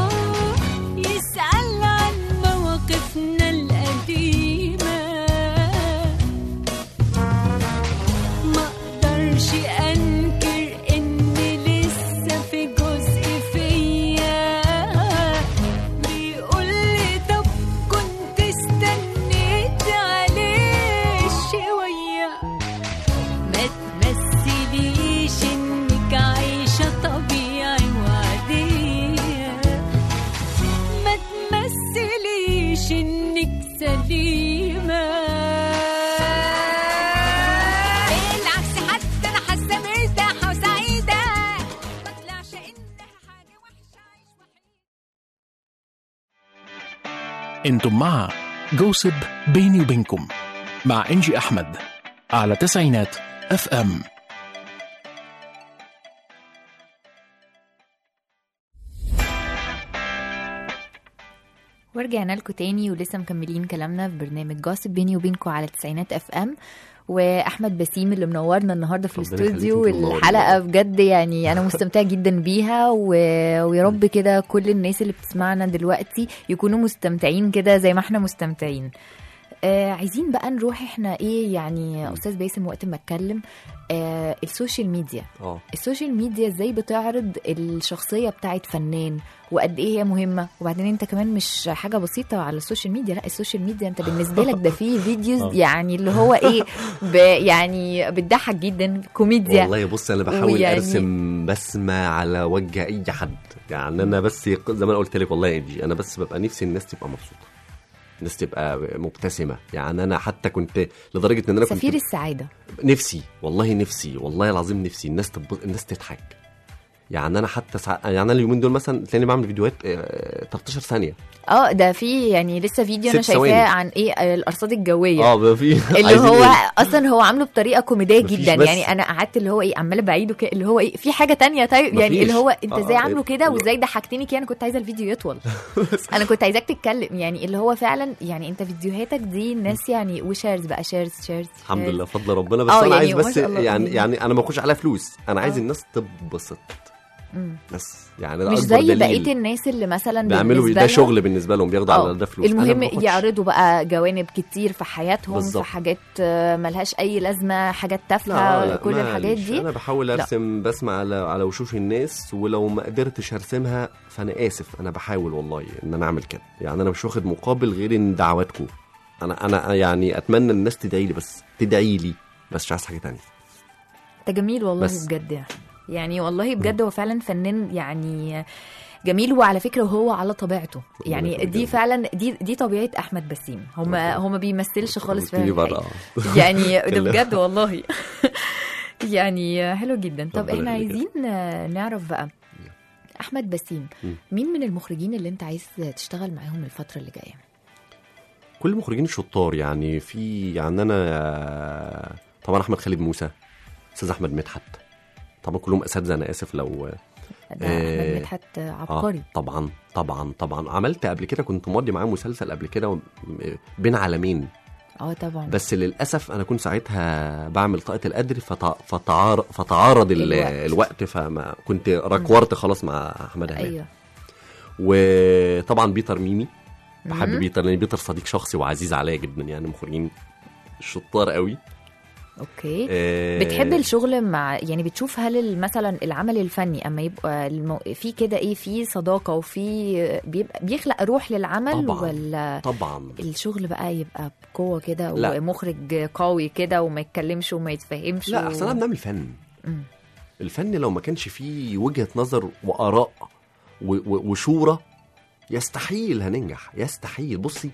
Speaker 9: يسأل عن مواقفنا القديمة، ما اقدرش انكر ان لسه في جزء فيا بيقول لي طب كنت استنيت عليه شويه، ما تمثليش انك عايشه طبيعي وعاديه، ما تمثليش انك سليمه، بالعكس حتى انا حاسه مرتاحه وسعيده، ما طلعش انها حاجه وحشه عيش وحيد.
Speaker 1: انتم مع جوسب بيني وبينكم مع انجي احمد على تسعينات اف ام.
Speaker 2: ورجعنا لكم تاني ولسه مكملين كلامنا في برنامج جوسب بيني وبينكم على تسعينات اف ام، واحمد بسيم اللي منورنا النهارده في
Speaker 3: ربنا
Speaker 2: الاستوديو،
Speaker 3: يخليك، انت
Speaker 2: والحلقه
Speaker 3: منورة.
Speaker 2: بجد يعني انا مستمتعه جدا بيها و... ويا رب كده كل الناس اللي بتسمعنا دلوقتي يكونوا مستمتعين كده زي ما احنا مستمتعين. آه عايزين بقى نروح احنا ايه يعني استاذ باسم وقت ما اتكلم آه السوشيال ميديا.
Speaker 3: اه
Speaker 2: السوشيال ميديا ازاي بتعرض الشخصيه بتاعت فنان وقد ايه هي مهمه، وبعدين انت كمان مش حاجه بسيطه على السوشيال ميديا، لا السوشيال ميديا انت بالنسبه لك ده فيه فيديوز يعني اللي هو ايه ب يعني بتضحك جدا، كوميديا.
Speaker 3: والله بص انا بحاول
Speaker 2: ويعني-
Speaker 3: ارسم بسمه على وجه اي حد، يعني انا بس يق- زي ما انا قلت لك والله يا انجي، انا بس ببقى نفسي الناس تبقى مبسوطه، الناس تبقى مبتسمه، يعني انا حتى كنت لدرجه ان انا كنت
Speaker 2: سفير السعاده.
Speaker 3: نفسي والله نفسي والله العظيم نفسي الناس تب... الناس تضحك، يعني انا حتى سع... يعني انا اليومين دول مثلا تلاقيني بعمل فيديوهات آه، تلتاشر ثانيه.
Speaker 2: اه ده في يعني لسه فيديو انا
Speaker 3: ست ثواني.
Speaker 2: شايفاه عن ايه الارصاد الجويه
Speaker 3: اه بقى في
Speaker 2: اللي
Speaker 3: عايزين
Speaker 2: هو
Speaker 3: إيه؟
Speaker 2: اصلا هو عامله بطريقه كوميديه
Speaker 3: مفيش
Speaker 2: جدا
Speaker 3: بس.
Speaker 2: يعني انا قعدت اللي هو ايه عماله بعيده كده اللي هو ايه في حاجه تانية طيب يعني
Speaker 3: مفيش.
Speaker 2: اللي هو انت
Speaker 3: آه،
Speaker 2: ازاي
Speaker 3: آه،
Speaker 2: عامله
Speaker 3: إيه.
Speaker 2: كده وازاي ضحكتني كده. انا كنت عايزه الفيديو يطول انا كنت عايزاك تتكلم يعني اللي هو فعلا يعني انت فيديوهاتك دي الناس يعني وشيرز بقى شيرز شيرز
Speaker 3: الحمد لله فضل ربنا. بس
Speaker 2: آه،
Speaker 3: انا
Speaker 2: يعني
Speaker 3: عايز
Speaker 2: ما
Speaker 3: بس
Speaker 2: شاء الله.
Speaker 3: يعني يعني انا ما باخدش عليها فلوس، انا عايز
Speaker 2: آه.
Speaker 3: الناس تتبسط
Speaker 2: مم.
Speaker 3: بس. يعني ده
Speaker 2: مش
Speaker 3: أكبر
Speaker 2: زي
Speaker 3: دليل.
Speaker 2: بقيه الناس اللي مثلا
Speaker 3: بيعملوا
Speaker 2: بالنسبة
Speaker 3: ده
Speaker 2: لها-
Speaker 3: شغل بالنسبه لهم، بياخدوا
Speaker 2: آه.
Speaker 3: على ده فلوس. أنا ما
Speaker 2: المهم
Speaker 3: باخدش.
Speaker 2: يعرضوا بقى جوانب كتير في حياتهم
Speaker 3: بالظبط.
Speaker 2: في حاجات آه، ملهاش اي لازمه حاجات
Speaker 3: لا
Speaker 2: تافهه
Speaker 3: لا
Speaker 2: كل الحاجات
Speaker 3: معلش.
Speaker 2: دي.
Speaker 3: انا بحاول
Speaker 2: لا.
Speaker 3: ارسم بسمة على على وشوش الناس، ولو ما قدرتش ارسمها فانا اسف. انا بحاول والله ان انا اعمل كده. يعني انا مش واخد مقابل غير ان دعواتكم. انا انا يعني اتمنى الناس تدعي لي، بس تدعي لي بس، مش عايز حاجه تانية.
Speaker 2: انت جميل والله
Speaker 3: بس.
Speaker 2: بجد يعني يعني والله بجد هو فعلا فنان يعني جميل. وعلى فكره وهو على طبيعته يعني
Speaker 3: يخليك
Speaker 2: دي
Speaker 3: جميل.
Speaker 2: فعلا دي دي طبيعه احمد بسيم. هو ما هو ما بيمثلش خالص في
Speaker 3: قلتيلي
Speaker 2: الحقيقة.
Speaker 3: بره.
Speaker 2: يعني ده
Speaker 3: كلام.
Speaker 2: بجد والله يعني حلو جدا. طب
Speaker 3: ربنا
Speaker 2: احنا
Speaker 3: يخليك.
Speaker 2: عايزين نعرف بقى احمد بسيم
Speaker 3: مم.
Speaker 2: مين من المخرجين اللي انت عايز تشتغل معاهم الفتره اللي جايه؟
Speaker 3: كل المخرجين الشطار يعني. في يعني انا طبعا احمد خالد موسى، استاذ احمد مدحت، طبعا كلهم اساتذه. انا اسف لو
Speaker 2: ده
Speaker 3: آه،
Speaker 2: احمد مدحت عبقري.
Speaker 3: آه طبعا طبعا طبعا. عملت قبل كده، كنت ماضي معاه مسلسل قبل كده بين عالمين،
Speaker 2: اه طبعا.
Speaker 3: بس للاسف انا كنت ساعتها بعمل طاقه القدر فتع... فتعار... فتعارض ال...
Speaker 2: الوقت.
Speaker 3: الوقت فما كنت ركورت خلاص مع احمد همام.
Speaker 2: ايوه
Speaker 3: وطبعا بيتر ميمي، بحب
Speaker 2: مم.
Speaker 3: بيتر لان بيتر صديق شخصي وعزيز عليا جدا. يعني مخرجين شطار قوي.
Speaker 2: اوكي.
Speaker 3: آه،
Speaker 2: بتحب الشغل مع يعني بتشوف هل ال- مثلا العمل الفني اما يبقى المو... في كده ايه في صداقه وفي بيبقى بيخلق روح للعمل
Speaker 3: طبعا
Speaker 2: ولا
Speaker 3: طبعا
Speaker 2: الشغل بقى يبقى بقوه كده
Speaker 3: لا.
Speaker 2: ومخرج قوي كده وما يتكلمش وما يتفهمش
Speaker 3: لا
Speaker 2: و...
Speaker 3: احسن احنا بنعمل فن.
Speaker 2: مم.
Speaker 3: الفن لو ما كانش فيه وجهة نظر وآراء و- و- وشورى يستحيل هننجح. يستحيل. بصي،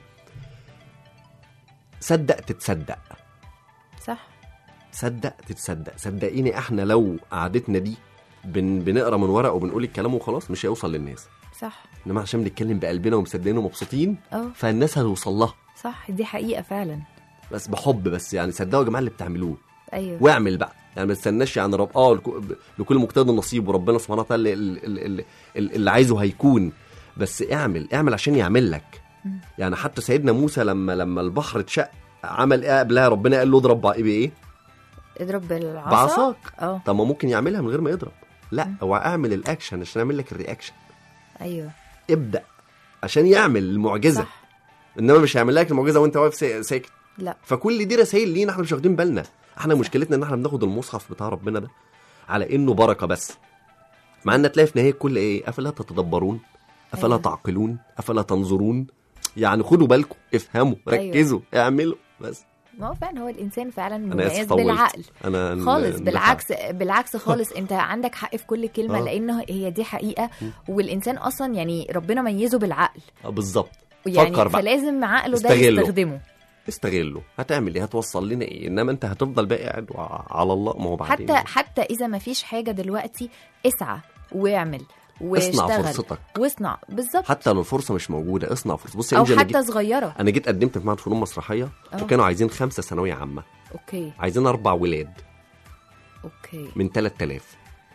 Speaker 3: صدق تتصدق،
Speaker 2: صح.
Speaker 3: صدق تتصدق. صدقيني احنا لو قعدتنا دي بن بنقرا من ورق وبنقول الكلام وخلاص مش هيوصل للناس.
Speaker 2: صح.
Speaker 3: انما عشان بنتكلم بقلبنا ومصدقين ومبسوطين
Speaker 2: اه
Speaker 3: فالناس هتوصل لها.
Speaker 2: صح دي حقيقه فعلا.
Speaker 3: بس بحب. بس يعني صدقوا يا جماعه اللي بتعملوه
Speaker 2: ايوه
Speaker 3: واعمل بقى. يعني ما تستناش يعني رب اه لك- لكل مجتهد نصيب، وربنا سبحانه وتعالى ال- ال- ال- ال- اللي عايزه هيكون. بس اعمل اعمل عشان يعمل لك.
Speaker 2: مم.
Speaker 3: يعني حتى سيدنا موسى لما لما البحر اتشق عمل ايه قبلها؟ ربنا قال له اضرب بايه؟
Speaker 2: اضرب بالعصا.
Speaker 3: بعصاك.
Speaker 2: اه
Speaker 3: طب ما ممكن يعملها من غير ما يضرب. لا، هو اعمل الاكشن عشان يعمل لك الرياكشن.
Speaker 2: ايوه
Speaker 3: ابدا عشان يعمل المعجزه.
Speaker 2: صح.
Speaker 3: انما مش هيعمل لك المعجزه وانت واقف سا- ساكت.
Speaker 2: لا
Speaker 3: فكل دي رسائل لينا احنا مش واخدين بالنا. احنا مشكلتنا ان احنا بناخد المصحف بتاع ربنا ده على انه بركه بس، مع ان تلاقي في نهايه كل ايه افلا تتدبرون افلا
Speaker 2: أيوة.
Speaker 3: تعقلون افلا تنظرون. يعني خدوا بالكم، افهموا،
Speaker 2: أيوة.
Speaker 3: ركزوا، اعملوا بس.
Speaker 2: ما هو فعلا هو الانسان فعلا
Speaker 3: انا اسف
Speaker 2: مميز
Speaker 3: طولت.
Speaker 2: بالعقل
Speaker 3: انا
Speaker 2: خالص.
Speaker 3: ن-
Speaker 2: بالعكس بالعكس خالص انت عندك حق في كل كلمه
Speaker 3: آه.
Speaker 2: لانه هي دي حقيقه. والانسان اصلا يعني ربنا ميزه بالعقل
Speaker 3: آه، بالظبط.
Speaker 2: يعني
Speaker 3: فكر بقى.
Speaker 2: فلازم عقله ده
Speaker 3: استغله.
Speaker 2: يستخدمه.
Speaker 3: استغله. هتعمل ايه؟ هتوصل لنا ايه؟ انما انت هتفضل بقى قاعد وع- على الله. ما هو بعدين
Speaker 2: حتى حتى اذا ما فيش حاجه دلوقتي اسعى واعمل
Speaker 3: اصنع
Speaker 2: واشتغل
Speaker 3: فرصتك.
Speaker 2: واصنع بالظبط.
Speaker 3: حتى لو الفرصه مش موجوده اصنع فرصه. بصي يا
Speaker 2: او
Speaker 3: إنجي، أنا
Speaker 2: حتى
Speaker 3: جيت-
Speaker 2: صغيره.
Speaker 3: انا جيت قدمت في معهد فنون مسرحيه
Speaker 2: أه.
Speaker 3: وكانوا عايزين خمسه ثانويه عامه،
Speaker 2: اوكي
Speaker 3: عايزين اربع ولاد
Speaker 2: اوكي
Speaker 3: من ثلاثة آلاف.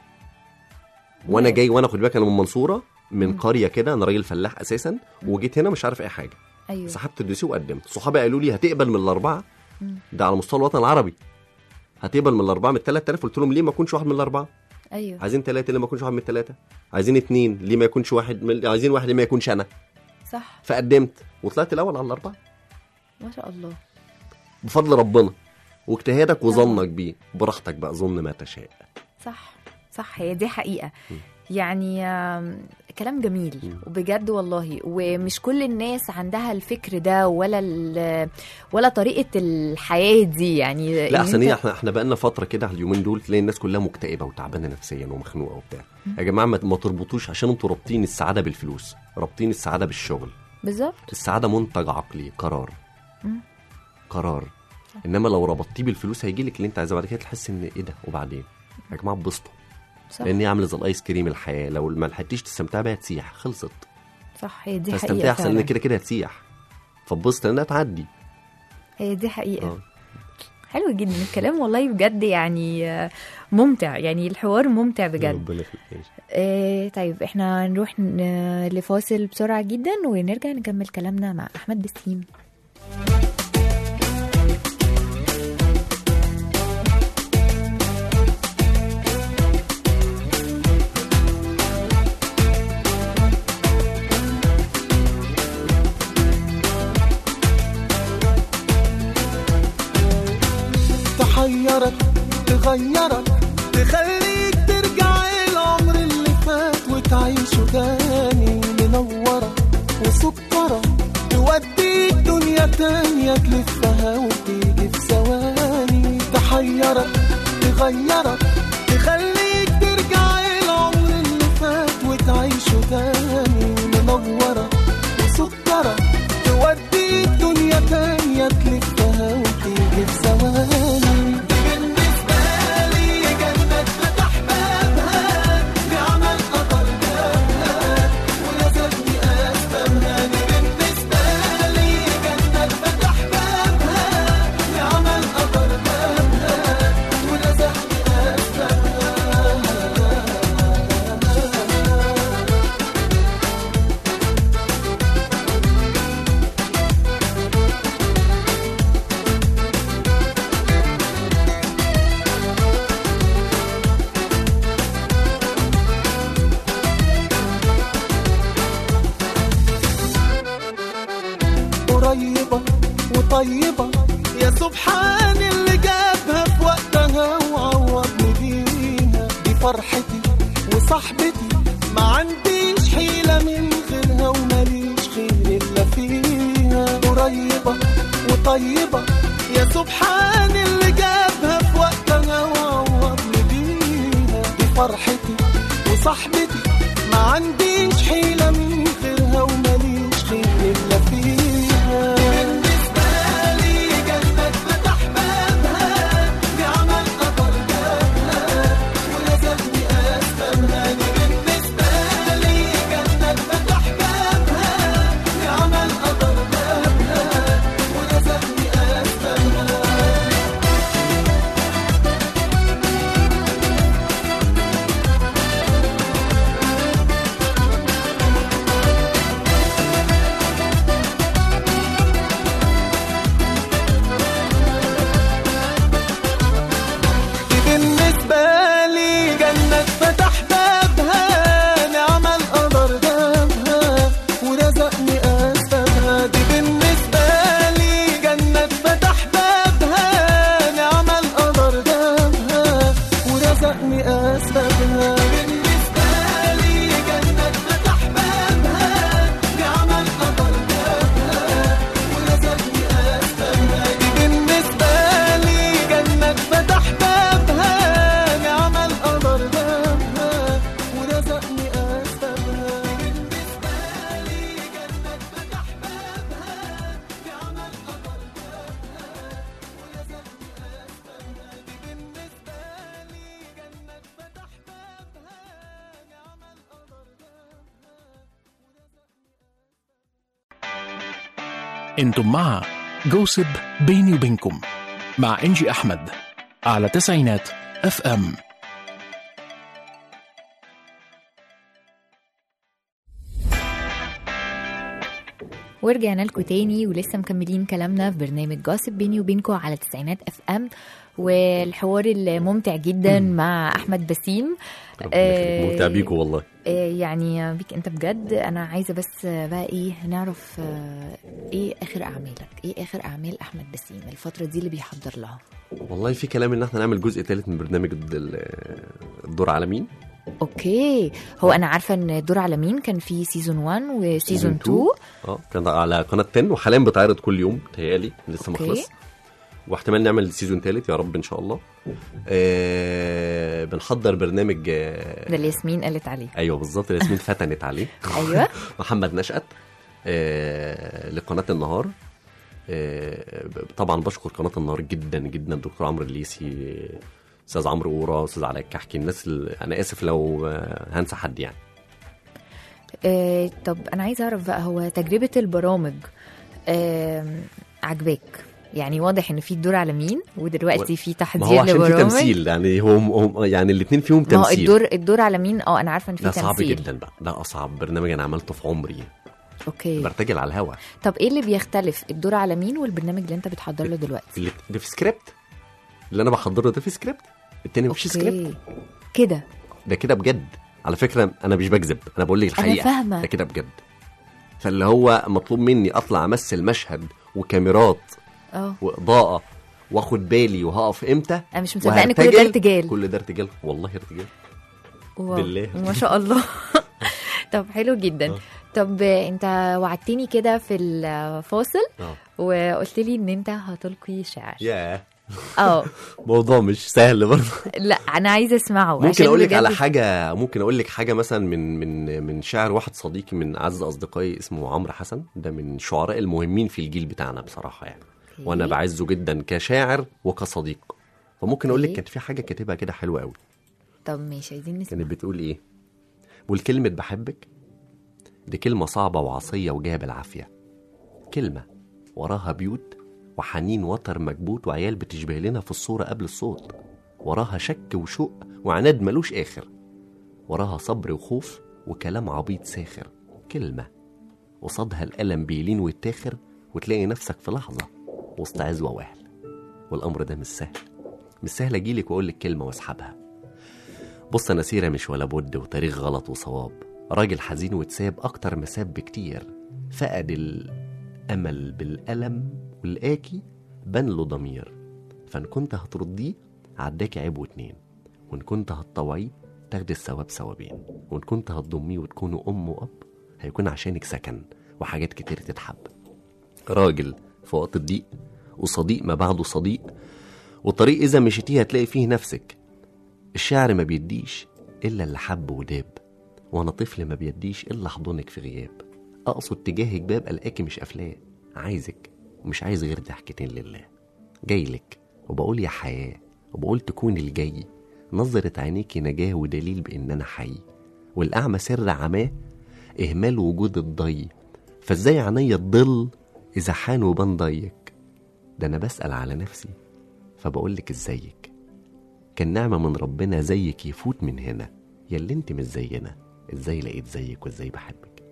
Speaker 3: وانا جاي وانا خد بالك انا من المنصوره من
Speaker 2: مم.
Speaker 3: قريه كده. انا راجل فلاح اساسا وجيت هنا مش عارف اي حاجه.
Speaker 2: ايوه
Speaker 3: سحبت الدوسيه وقدمت. صحابي قالوا لي هتقبل من الاربعه؟
Speaker 2: مم.
Speaker 3: ده على مستوى الوطن العربي. هتقبل من الاربعه من ثلاثة آلاف؟ قلت لهم ليه ما اكونش واحد من الاربعه؟
Speaker 2: ايوه
Speaker 3: عايزين ثلاثه ليه ما اكونش واحد من الثلاثه؟ عايزين اثنين ليه ما يكونش واحد من... عايزين واحد ليه ما يكونش انا؟
Speaker 2: صح
Speaker 3: فقدمت وطلعت الاول على الاربعه
Speaker 2: ما شاء الله.
Speaker 3: بفضل ربنا واجتهادك وظنك بيه. براحتك بقى، ظن ما تشاء.
Speaker 2: صح صح هي دي حقيقة. يعني آم، كلام جميل وبجد والله. ومش كل الناس عندها الفكر ده ولا ال- ولا طريقة الحياة دي يعني.
Speaker 3: لا
Speaker 2: إن
Speaker 3: احسن
Speaker 2: أنت-
Speaker 3: ايه، احنا احنا بقالنا فتره كده اليومين دول تلاقي الناس كلها مكتئبه وتعبانه نفسيا ومخنوقه وبتاع. يا جماعه ما ما تربطوش، عشان انتوا رابطين السعاده بالفلوس، رابطين السعاده بالشغل.
Speaker 2: بالظبط.
Speaker 3: السعاده منتج عقلي، قرار.
Speaker 2: مم.
Speaker 3: قرار. انما لو ربطتيه بالفلوس هيجي لك اللي انت عايزاه بعد كده تحس ان ايه ده. وبعدين يا جماعه اتبسطوا.
Speaker 2: صح.
Speaker 3: لان هي عامله زي الايس كريم الحياه، لو ما لحقتيش تستمتع بيها تسيح، خلصت.
Speaker 2: صح، هي دي
Speaker 3: فاستمتعي
Speaker 2: حقيقه
Speaker 3: احسن ان
Speaker 2: فعلا.
Speaker 3: كده كده هتسيح، فبصت انها تعدي.
Speaker 2: هي دي حقيقه.
Speaker 3: اه
Speaker 2: حلو جدا الكلام والله بجد، يعني آه، ممتع، يعني الحوار ممتع بجد.
Speaker 3: ربنا يخليك.
Speaker 2: آه طيب احنا نروح ن- لفاصل بسرعه جدا ونرجع نكمل كلامنا مع احمد بسيم.
Speaker 6: تحيرك تغيرك تخليك ترجع العمر اللي فات وتعيشه تاني، منورة وسكرة توديك دنيا تانية تلفها وتيجي في ثواني. تحيرك تغيرك تخليك ترجع العمر اللي فات وتعيشه تاني، منورة وسكرة توديك دنيا تانية تلفها وتيجي في ثواني. قريبة وطيبة يا سبحان اللي جابها في وقتها وعوضني بيها. دي فرحتي وصاحبتي ما عنديش حيلة من غيرها وماليش خير إلا فيها. قريبة وطيبة يا سبحان اللي جابها في وقتها وعوضني بيها. دي فرحتي وصاحبتي ما عنديش حيلة من غيرها وماليش خير إلا فيها.
Speaker 1: انتم مع جوسب بيني وبينكم مع انجي احمد على تسعينات اف ام.
Speaker 2: ورجعنا لكم تاني ولسه مكملين كلامنا في برنامج جوسب بيني وبينكم على تسعينات اف ام، والحوار الممتع جدا مع احمد بسيم.
Speaker 3: آه ممتع بيكم والله.
Speaker 2: آه يعني بيك انت بجد. انا عايزه بس بقى ايه نعرف آه ايه اخر اعمالك، ايه اخر اعمال احمد بسيم الفتره دي اللي بيحضر لها؟
Speaker 3: والله في كلام ان احنا نعمل جزء ثالث من برنامج الدور على مين.
Speaker 2: اوكي، هو انا عارفه ان دور على مين كان في سيزون واحد وسيزون اتنين.
Speaker 3: اه كان على قناه عشرة وحاليا بتعرض كل يوم تهيالي لسه ما خلص، واحتمال نعمل سيزون ثالث يا رب ان شاء الله. آه بنحضر برنامج آه
Speaker 2: ده اللي ياسمين قالت عليه.
Speaker 3: ايوه بالظبط، ياسمين فتنت عليه.
Speaker 2: ايوه
Speaker 3: محمد نشأت آه لقناه النهار. آه طبعا بشكر قناه النهار جدا جدا دكتور عمرو الليسي، استاذ عمرو قورة، استاذ علاء الكحكي، الناس اللي انا اسف لو آه، هنسى حد يعني.
Speaker 2: آه طب انا عايزه اعرف بقى، هو تجربه البرامج آه عجباك؟ يعني واضح ان في الدور على مين، ودلوقتي في
Speaker 3: ما هو
Speaker 2: تحضير
Speaker 3: عشان في
Speaker 2: لبرامج.
Speaker 3: تمثيل يعني، هم هم يعني الاثنين فيهم
Speaker 2: ما هو
Speaker 3: تمثيل.
Speaker 2: الدور الدور على مين؟ اه انا عارفه ان في
Speaker 3: ده
Speaker 2: تمثيل.
Speaker 3: صعب جدا بقى، ده اصعب برنامج انا عملته في عمري.
Speaker 2: اوكي.
Speaker 3: برتجل على الهوا.
Speaker 2: طب ايه اللي بيختلف الدور على مين والبرنامج اللي انت بتحضر له دلوقتي؟
Speaker 3: اللي ده في سكريبت، اللي انا بحضره ده في سكريبت، التاني مفيش سكريبت.
Speaker 2: كده
Speaker 3: ده كده بجد على فكره، انا مش بكذب، انا بقول لك الحقيقه.
Speaker 2: أنا فاهمة.
Speaker 3: ده كده بجد. فاللي هو مطلوب مني اطلع امثل مشهد وكاميرات
Speaker 2: اه
Speaker 3: واضاءه واخد بالي وهقف امتى.
Speaker 2: انا مش مصدقه ان كل ده ارتجال.
Speaker 3: كل ده ارتجال والله ارتجال.
Speaker 2: واو.
Speaker 3: بالله.
Speaker 2: ما شاء الله. طب حلو جدا.
Speaker 3: آه.
Speaker 2: طب انت وعدتني كده في الفاصل
Speaker 3: اه
Speaker 2: وقلت لي ان انت هتلقي شعر.
Speaker 3: ياه
Speaker 2: اه
Speaker 3: موضوع مش سهل برضه.
Speaker 2: لا انا عايزه اسمعه.
Speaker 3: ممكن
Speaker 2: عشان
Speaker 3: اقول لك
Speaker 2: بجد-
Speaker 3: على حاجه، ممكن اقول لك حاجه مثلا من من من شاعر واحد صديقي من اعز اصدقائي اسمه عمرو حسن، ده من الشعراء المهمين في الجيل بتاعنا بصراحه يعني.
Speaker 2: أوكي.
Speaker 3: وانا بعزه جدا كشاعر وكصديق. فممكن اقول لك
Speaker 2: أوكي.
Speaker 3: كانت في حاجه كاتبها كده حلوه قوي.
Speaker 2: طب ماشي، عايزين نسمع.
Speaker 3: كانت بتقول ايه؟ والكلمه بحبك دي كلمه صعبه وعصيه وجايه بالعافيه، كلمه وراها بيوت وحنين وتر مكبوت وعيال بتشبه لنا في الصوره قبل الصوت، وراها شك وشوق وعناد ملوش اخر، وراها صبر وخوف وكلام عبيط ساخر، كلمه وصادها الالم بيلين ويتاخر، وتلاقي نفسك في لحظه وسط عزوه واهل. والامر ده مش سهل، مش سهل اجيلك واقول لك كلمه واسحبها. بص انا سيره مش ولا بد وتاريخ غلط وصواب، راجل حزين واتساب اكتر ما ساب بكتير، فقد الامل بالالم والآكي بان له ضمير، فان كنت هترديه عداكي عيب واتنين، وان كنت هتطوعيه تاخدي الثواب ثوابين، وان كنت هتضميه وتكونوا ام واب هيكون عشانك سكن وحاجات كتير تتحب. راجل في وقت الضيق وصديق ما بعده صديق، والطريق اذا مشيتيه هتلاقي فيه نفسك. الشعر ما بيديش الا اللي حب وداب، وانا طفل ما بيديش الا حضنك في غياب، اقصد تجاهك باب الاقي مش قافلاه، عايزك ومش عايز غير ضحكتين لله. جايلك وبقول يا حياه، وبقول تكون الجاي، نظرة عينيكي نجاه ودليل بان انا حي، والاعمى سر عماه اهمال وجود الضي، فازاي عينيا تضل اذا حان وبان ضيك. ده انا بسأل على نفسي فبقولك ازيك، كان نعمة من ربنا زيك يفوت من هنا، ياللي انت مش زينا، ازاي لقيت زيك وازاي بحبك.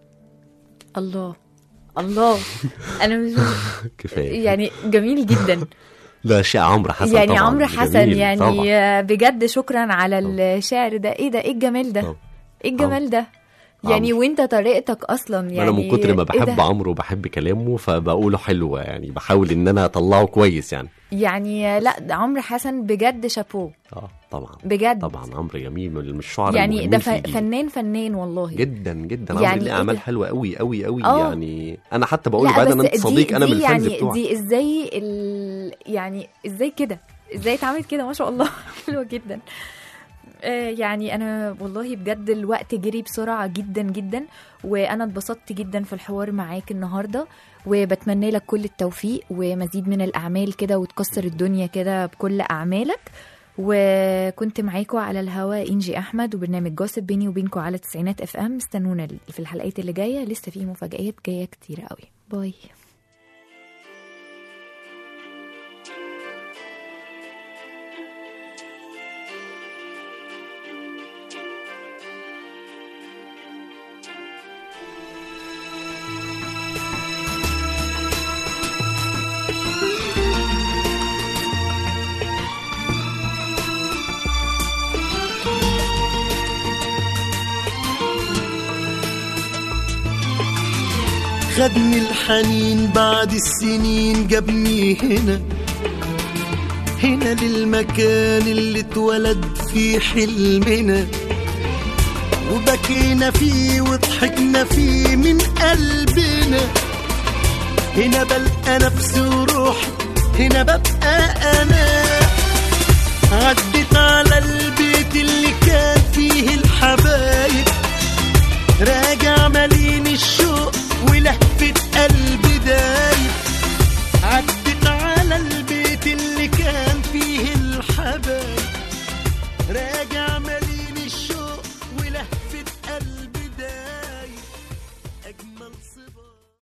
Speaker 2: الله الله. انا مش
Speaker 3: كفايه
Speaker 2: يعني جميل جدا.
Speaker 3: لا شيء عمرو حسن
Speaker 2: يعني
Speaker 3: طبعا
Speaker 2: عمرو حسن
Speaker 3: جميل
Speaker 2: يعني
Speaker 3: طبعا.
Speaker 2: بجد شكرا على الشعر ده. ايه ده؟ ايه الجمال ده؟
Speaker 3: طبعا.
Speaker 2: ايه الجمال ده؟ يعني
Speaker 3: عمرو.
Speaker 2: وانت طريقتك اصلا يعني
Speaker 3: انا من كتر ما
Speaker 2: إيه
Speaker 3: بحب
Speaker 2: ده؟
Speaker 3: عمرو وبحب كلامه فبقوله حلوه يعني، بحاول ان انا اطلعه كويس يعني.
Speaker 2: يعني لا ده عمرو حسن بجد شابوه
Speaker 3: اه طبعا
Speaker 2: بجد.
Speaker 3: طبعا عمرو جميل من الشعراء
Speaker 2: يعني
Speaker 3: المهمين
Speaker 2: ده
Speaker 3: في
Speaker 2: ف-
Speaker 3: الجيل.
Speaker 2: فنان فنان والله
Speaker 3: جدا جدا.
Speaker 2: يعني
Speaker 3: عمرو ليه
Speaker 2: إيه
Speaker 3: اعمال
Speaker 2: ده؟
Speaker 3: حلوه قوي قوي قوي
Speaker 2: آه.
Speaker 3: يعني. انا حتى بقول
Speaker 2: لا
Speaker 3: بعد
Speaker 2: بس
Speaker 3: ان انت
Speaker 2: دي-
Speaker 3: صديق انا
Speaker 2: دي
Speaker 3: من الفانز
Speaker 2: يعني
Speaker 3: بتوعك.
Speaker 2: دي ازاي ال... يعني ازاي كده ازاي اتعملت كده؟ ما شاء الله. حلوه جدا. آه يعني انا والله بجد الوقت جري بسرعه جدا جدا، وانا اتبسطت جدا في الحوار معاك النهارده، وبتمنى لك كل التوفيق ومزيد من الاعمال كده، وتكسر الدنيا كده بكل اعمالك. وكنت معاكم على الهوا انجي احمد، وبرنامج جوسب بيني وبينكم على تسعينات اف ام. استنونا في الحلقات اللي جايه، لسه في مفاجآت جايه كتير قوي. باي.
Speaker 10: خدني الحنين بعد السنين جابني هنا هنا للمكان اللي اتولد فيه حلمنا، وبكينا فيه وضحكنا فيه من قلبنا. هنا بلقى نفسي وروحي، هنا ببقى أنا. عدت على البيت